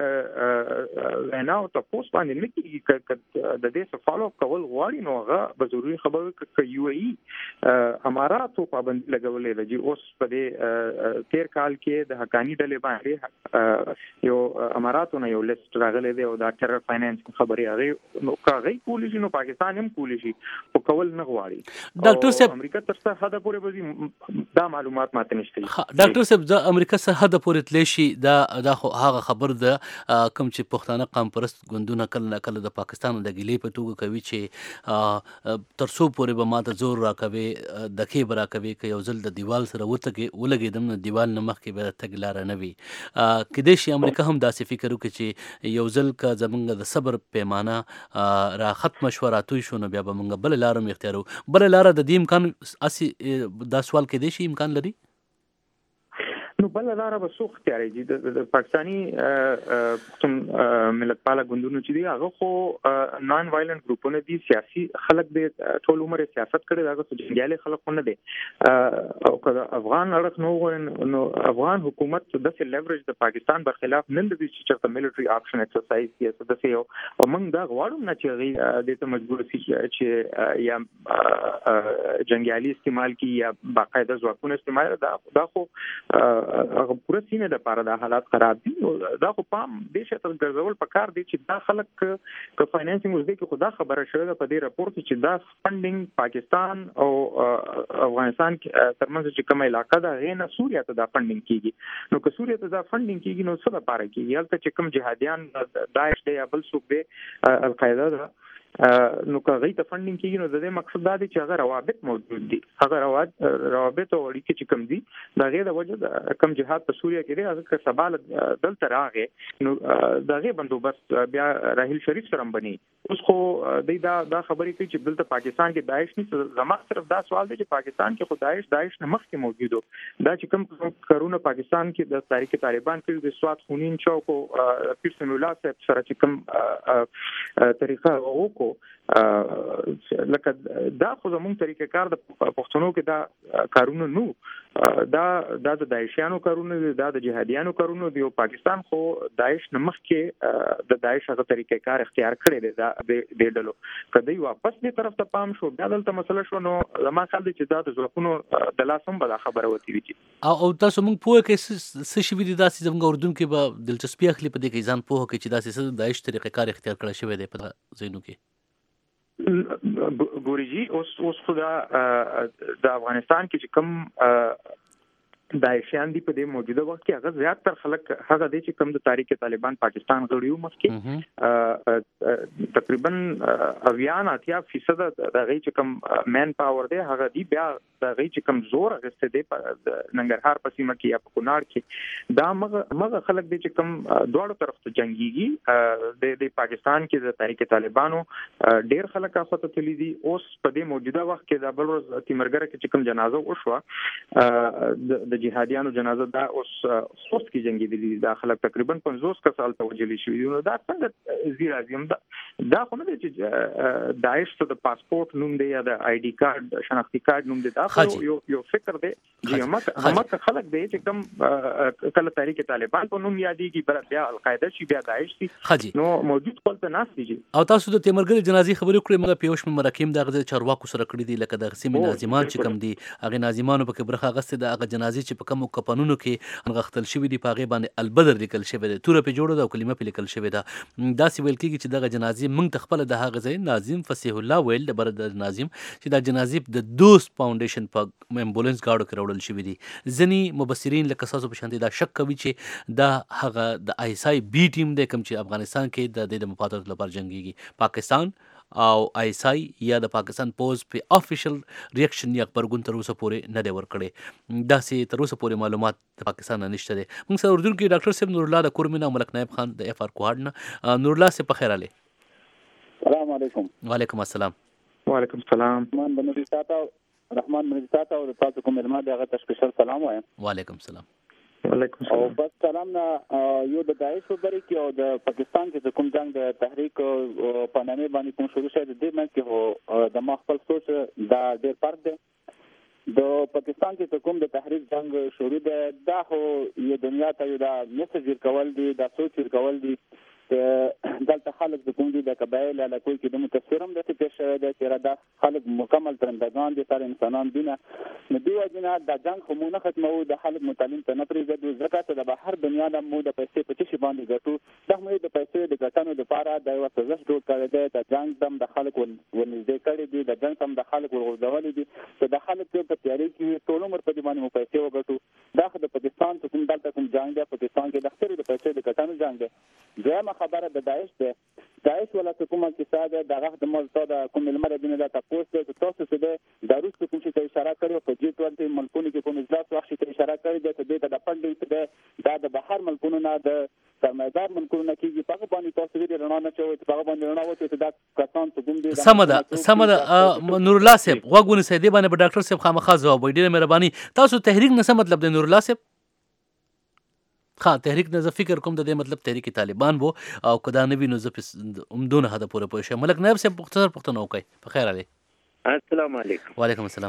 وینا او تپوس باندې نه کېږي. که د دې څه فالو اپ کول غواړي نو هغه به ضروري خبره وکړي که یو ای اماراتو پابندي لګولې ده. چې اوس په دې تېر کال کې د حقاني ډلې باندې یو اماراتو نه یو لیست راغلی دی او دا ټرر فاینانس خبرې هغې نو که هغوی کولی شي نو پاکستان هم کولی شي، خو کول نه غواړي. ډاکټر صاحب امریکا تر څه حده پورې به دا معلومات ماته نشته. ډاکټر صاحب د امریکا څه حده پورې تللی شي دا دا خو هغه خبر ده کوم چې پښتانه قام پرست ګوندونه کله نه کله د پاکستان د ګیلې په توګه کوي چې تر څو پورې به ماته زور راکوي، دکې به راکوي که یو ځل د دیوال سره وتګې ولګېدم نو دیوال نه مخکې به د تګ لاره نه وي. کیدای شي امریکا هم داسې فکر وکړي چې یو ځل که زمونږ د صبر پیمانه را ختمه شوه راتوی شو نو بیا به مونږ بله لاره هم اختیارو. بله لاره د دې امکان اسی دا سوال کېدای شي امکان لري؟ نو بله لاره به څوک اختیاروي؟ د پاکستاني پښتون ملتپاله ګوندونو چې دي هغه خو نان وایلنټ ګروپونه دي، سیاسي خلک دی، ټول عمر یې سیاست کړی دی، هغه خو جنګیالي خلک خو نه دی. او که د افغان اړخ نه وغواړي نو افغان حکومت داسې لیوریج د پاکستان برخلاف نه لري چې چېرته ملټري اکشن ایکسرسایز کړي څه داسې یو. او موږ دا غواړو نه چې هغوی دې ته مجبور شي چې یا جنګیالي استعمال کړي یا باقاعده ځواکونه استعمال. دا دا خو هغه پوره سیمه د پاره د حالات خراب دي دا خو پام د شته ګرځول په کار دي چې دا خلک ک فاینانسینګ وزدي کې خدا خبره شوه په دې راپور کې چې دا فندینګ پاکستان او افغانستان کې ترمنځ چې کومه علاقه ده غینه سوریا ته دا فندینګ کیږي نو که سوریا ته دا فندینګ کیږي نو څه لپاره کیږي هلته چې کوم جهادیان داعش دی یا بل څوک دی القاعده ده نو که غي ته فندینګ کیږي نو د دې مقصد دا دی چې هغه روابط موجود دي هغه روابط روابط او اړیکې چې کم دي دا غي د وجه کم جهاد په سوریا کې دی هغه سبال دلته راغی نو دا غي بندوبست بیا راهیل شریف سره بني اوس خو د دا دا خبرې کوي چې دلته پاکستان کې داعش نه زما صرف دا سوال دی چې پاکستان کې خو داعش داعش نه مخکې موجودو دا چې کوم کارونه پاکستان کې د تاریخ طالبان کې د سواد خونین چوک او پیر سن الله صاحب سره چې کوم طریقه وکړو لکه دا خو زموږ طریقې کار د پښتنو کې دا کارونه نو دا د داعشیانو کارونه دا د جهادیانو کارونه دی او پاکستان خو داعش نه مخکې د داعش هغه طریقې کار اختیار کړی دی دا د ډلو کدی واپس دې طرف ته پام شو بیا دلته مسله شو نو زما خیال دی چې دا د ځواکونو د لاسم بل خبره وتی وی او تاسو موږ پوهه کې څه شي دي داسې زموږ اردن کې به دلچسپي اخلي په دې کې ځان پوهه کې چې داسې څه داعش طریقې کار اختیار کړی شوی دی په زینو کې ګوريجي اوس اوس خدا د افغانستان کې چې کوم داعشیان دی په دې موجوده وخت کې هغه زیات تر خلک هغه دي چې کوم د تاریخ طالبان پاکستان غړیو مخکې تقریبا اویان اتیا فیصد د غي چې کوم مین پاور دی هغه دی بیا د غي چې کوم زور غسته دی په ننګرهار په سیمه کې یا په کونړ کې دا مغه مغه خلک دي چې کوم دواړو طرف ته جنگيږي د پاکستان کې د تاریخ طالبانو ډیر خلک افته تللی دي اوس په دې موجوده وخت کې د بل ورځ تیمرګره کې چې کوم جنازه وشوه د جهادیانو جنازه دا اوس خوست کې جنگي دي داخله تقریبا پنځوس کسان توجلی شوی نو دا څنګه زی راځم دا دا خو نه چې داعش ته د پاسپورت نوم دی یا د آی ډي کارت شناختی کارت نوم دی دا یو یو فکر دی چې همت همت خلک دی چې کوم کله تاریخ طالبان په نوم یادېږي بل بیا القاعده شي بیا داعش شي نو موجود خپل ته ناس دي او تاسو د تیمرګر جنازي خبرې کړې موږ پیوش مرکیم د چارواکو سره کړې دي لکه د قسم ناظمان چې کم دي هغه ناظمانو په برخه غسته د هغه جنازي چې په کومو کپنونو کې انغختل شوی دی پاغه باندې البدر لیکل شوی دی تور په جوړه د کلمه په لیکل شوی دا داسې ویل کیږي چې دغه جنازي موږ تخپل د هغه ځای ناظم فصیح الله ویل د برد ناظم چې دا جنازي د دوست فاونډیشن په امبولانس گاډو کې راوړل شوی دي ځنی مبصرین لکه تاسو په شان دي دا شک کوي چې دا هغه د آی اس آی بی ټیم د کوم چې افغانستان کې د د مفادات لپاره جنگيږي پاکستان او آی اس آی یا د پاکستان پوز په افیشل ریاکشن یا خبرګون تر اوسه پورې نه دی ورکړي دا سي تر اوسه پورې معلومات د پاکستان نه نشته دي موږ سره اردن کې ډاکټر صاحب نور الله د کورمینا ملک نائب خان د اف ار کوهاډ نه نور الله سے په خیر علي السلام علیکم وعلیکم السلام وعلیکم السلام رحمان بنوري تاسو رحمان بنوري تاسو او تاسو کوم علماء دغه تشکر سلام وایم وعلیکم السلام وعلیکم او بس سلام نه یو د داعش خبرې کې او د پاکستان کې کوم جنگ د تحریک په نامه باندې کوم شروع شوی د دې من کې هو د ما خپل سوچ دا ډېر فرق دی د پاکستان کې کوم د تحریک جنگ شروع دی دا هو یو دنیا ته یو دا میسج ورکول دي دا سوچ ورکول دي دلته خلک د کوم دي د قبایل له کوئی کې د متصورم د څه شوی دی چې را دا خلک مکمل ترندگان دي تر انسانان دي نه نو دی وجنه د جنگ خو نه ختمو د خلک متعلم ته نه پریږدو زکات د بهر دنیا د مو د پیسې په چشي باندې ګټو د مو د پیسې د ګټانو لپاره د یو څه جوړ کړی دی د جنگ دم د خلک ولنځدې کړی دی د جنگ هم د خلک ورغورځول دي چې د خلک په تیاری کې ټول عمر په دې باندې مو پیسې وګټو دا د پاکستان ته کوم دلته کوم جنگ دی پاکستان کې د خپل د پیسې د ګټانو جنگ دی زما خبره د داعش ده داعش ولا کومه کیسه ده دغه د ملته د کوم لمر دینه د تاسو ته تاسو څه ده د روس کوم څه اشاره کړو په جی بیس ملکونو کې کوم اجلاس وخت ته اشاره کړی ده چې د فندینګ ده د بهر ملکونو نه د سرمایدار ملکونو نه کیږي په باندې تاسو لري رڼا نه چوي په باندې رڼا وته چې دا کسان ته کوم دي سمده سمده نور الله صاحب وګونه سیدی باندې ډاکټر صاحب خامخا جواب وي ډیره مهرباني تاسو تحریک نه څه مطلب دی نور الله صاحب ها تحریک نه فکر کوم د دې مطلب تحریک طالبان وو او کدا نبی نو زپ عمدونه هدا پوره پوه ملک نائب سے مختصر پښتنه وکي په خیر علي السلام علیکم وعلیکم السلام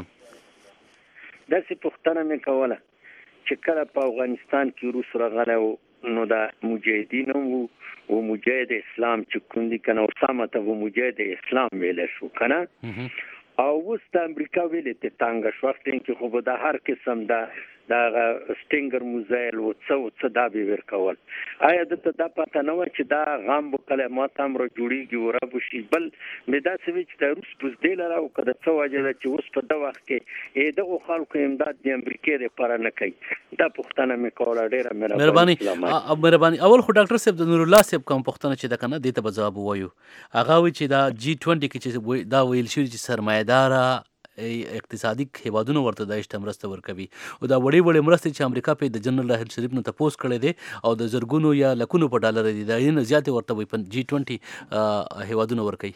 دا سی پښتنه مې کوله چې کله په افغانستان کې روس راغله نو دا مجاهدین وو او مجاهد اسلام چې کوم دي کنه اسامه ته وو مجاهد اسلام ویل شو کنه او وست امریکا ویل ته تانګ شوختین کې خو به د هر قسم دا دا سټینګر موزایل او څو څه دا به ورکول آیا د ته دا پته نه و چې دا غام بو کلمات هم را جوړیږي او را بشي بل مې دا څه چې د روس پوز دی لره او کده څه وجه چې اوس په دا وخت کې اې دغه خلکو امداد د امریکا لپاره نه کوي دا پښتنه مې کوله ډیره مهرباني مهرباني اول خو ډاکټر صاحب د نور الله صاحب کوم پښتنه چې د کنه دې ته جواب وایو هغه وی چې دا جی بیس کې چې دا ویل شوی چې سرمایه‌دار اقتصادي هیوادونو ورته د اشته مرسته ورکوي او دا وړي وړي مرستې چې امریکا په د جنرال راحل شریف نه تپوس کړي دي او د زرګونو یا لکونو په ډالر دي دا نه زیات ورته وي په جی بیس هیوادونو ورکوي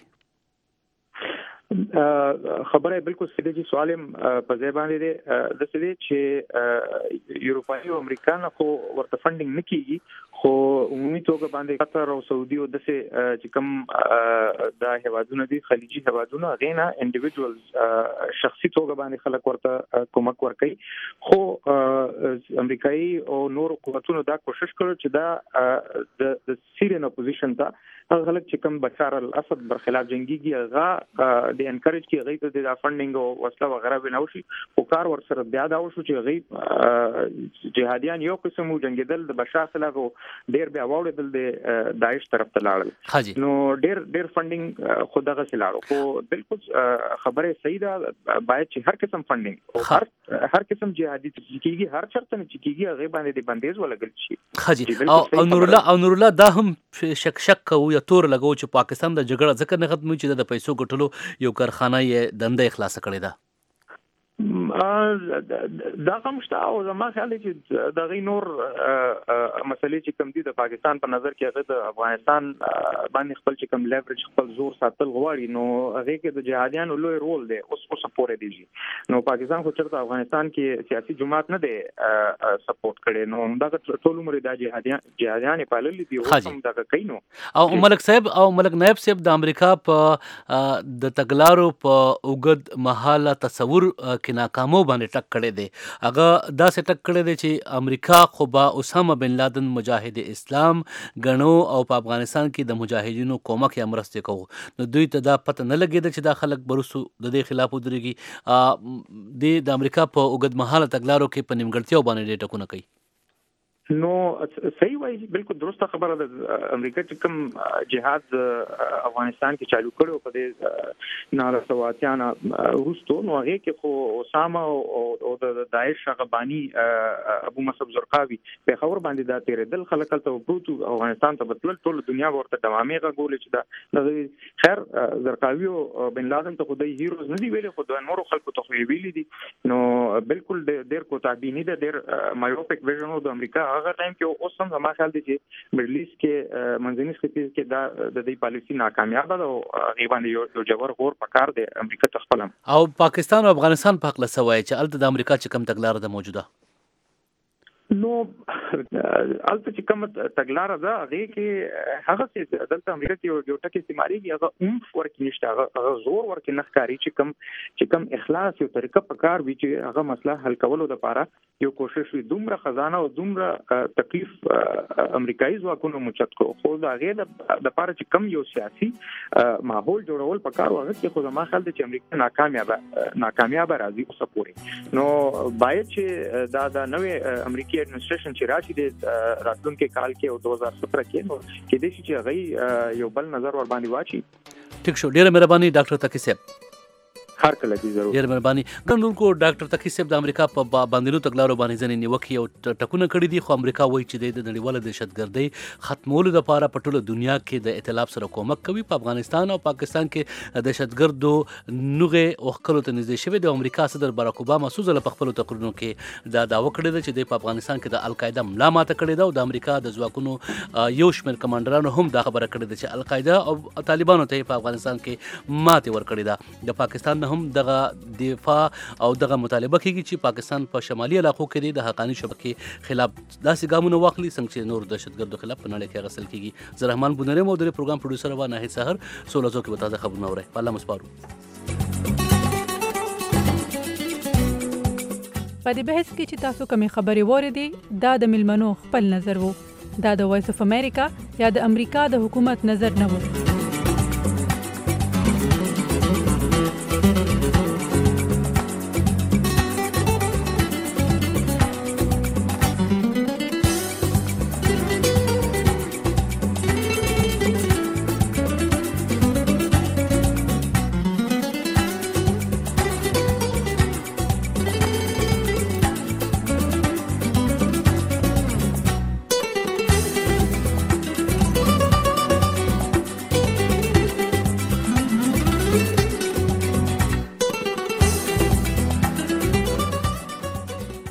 خبره بالکل سیده چې سوال په ځای باندې دی د سړي چې یورپای او امریکا خو ورته فندینګ نه کیږي خو عمومي توګه باندې قطر او سعودي او د چې کوم د هیوادونو دي خلیجي هیوادونو غینا انډیویډوالز شخصي توګه باندې خلک ورته کومک ورکوي خو امریکایي او نور قوتونو دا کوشش کړو چې دا د سیریان اپوزیشن ته هغه خلک چې کوم بشار الاسد برخلاف جنگيږي هغه د انکریج کی غي ته د فندینګ او وسله وغیرہ بنوشي او کار ور سره بیا دا وشو چې غي جهادیان یو قسم جنگیدل د بشار خلاف ډیر بیا وړدل د داعش طرف ته لاړل نو ډیر ډیر فندینګ خودغه سلاړو خو بالکل خبره صحیح ده باید چې هر قسم فندینګ او هر هر قسم جهادي کیږي هر چرته نه کیږي هغه باندې د بندیز ولګل شي خاجي او نور الله او نور الله دا هم شک شک کو یا تور لګو چې پاکستان د جګړه ځکه نه ختموي چې د پیسو ګټلو یو کارخانه یې دنده اخلاص کړې ده دا کوم شته او زما خیال چې د غي نور مسلې چې کوم دي د پاکستان په نظر کې هغه د افغانستان باندې خپل چې کوم لیورج خپل زور ساتل غواړي نو هغه کې د جهادیانو لوی رول دی اوس اوس پورې دی نو پاکستان خو چرته افغانستان کې سیاسي جماعت نه دی سپورټ کړي نو دا ټول عمر د جهادیان جهادیان په للی دی اوس هم دا کوي نو او ملک صاحب او ملک نائب صاحب د امریکا په د تګلارو په اوګد محاله تصور کې ناکامو باندې ټک کړي دي هغه داسې ټک کړي دي چې امریکا خو با اسامه بن لادن مجاهد اسلام غنو او په افغانستان کې د مجاهدینو کومک یا مرسته کوي نو دوی ته دا پته نه لګیږي چې دا خلک برسو د دې خلاف ودرېږي د امریکا په اوګد محاله تګلارو کې په نیمګړتیا باندې ټکونه کوي نو صحیح وایي بالکل درسته خبره ده امریکا چې کوم جهاد افغانستان کې چالو کړو په دې نارسواتیان روستو نو هغه کې خو اسامه او د داعش غبانی ابو مصعب زرقاوي په خبر باندې دا تیر دل خلک ته وروتو افغانستان ته بدل ټول دنیا ورته دوامي غول چې دا خیر زرقاوي او بن لادن ته خدای هیروز نه دی ویلي خو د نورو خلکو ته ویلي دي نو بالکل ډیر کو تعبینی ده ډیر مایوپیک ویژن د امریکا هغه ټایم کې اوس هم زما خیال دی چې مډل ایست کې منځني ختیځ کې دا د دې پالیسی ناکامیاب ده او غیبان یو جوړ غور پکار دی امریکا تخپل او پاکستان او افغانستان په خپل سوای چې الته د امریکا چې کم تګلار ده موجوده نو البته چې کوم تګلار ده هغه کې هغه چې دلته امریکا کې یو ټکی استعمالي هغه اومف ورکې نشته هغه زور ورکې نه ښکاري چې کوم چې کوم اخلاص یو طریقه په کار وي چې هغه مسله حل کولو لپاره یو کوشش وي دومره خزانه او دومره تکلیف امریکایي ځواکونو مچت کو خو دا هغه د لپاره چې کوم یو سیاسي ماحول جوړول په کار وغه کې خو زما خیال دی چې امریکا ناکامیاب ناکامیاب راځي اوس پورې نو باید چې دا د نوې امریکای ایڈمنسټریشن چې راشي د راتلونکي کال کې او دو هزار سترہ کې نو کې د شي چې هغه یو بل نظر ور باندې واچي ټیک شو ډیره مهرباني ډاکټر تقی صاحب هر کله دي ضرور ډیر مهرباني ګڼل کو ډاکټر تقی صاحب د امریکا په باندې تګلارو باندې ځنې نیوکي او ټکونه کړی دي خو امریکا وایي چې د نړیوال دهشتګردۍ ختمولو لپاره په ټوله دنیا کې د ائتلاف سره کومک کوي په افغانستان او پاکستان کې دهشتګردو نوغه اوخکلو ته نږدې شوی د امریکا صدر باراک اوباما سوزله په خپل تقریرونو کې دا داوا کړی دی چې د افغانستان کې د القاعده ملا ماته کړی دی او د امریکا د ځواکونو یو شمېر کمانډرانو هم دا خبره کړې ده چې القاعده او طالبانو ته په افغانستان کې ماته ور کړی ده د پاکستان هم دغه دفاع او دغه مطالبه کوي چې پاکستان په شمالي علاقو کې د حقانی شبکې خلاف داسې ګامونه واخلي څنګه چې نور دهشتګردو خلاف په نړۍ کې غسل کیږي زه رحمان بونره مو د پروګرام پروډوسر و ناهید سحر سولازو کې وتاځه خبرونه اوري الله مسپارو په دې بحث کې چې تاسو کومې خبرې وریدي دا د ملمنو خپل نظر وو دا د وایس اف امریکا یا د امریکا د حکومت نظر نه وو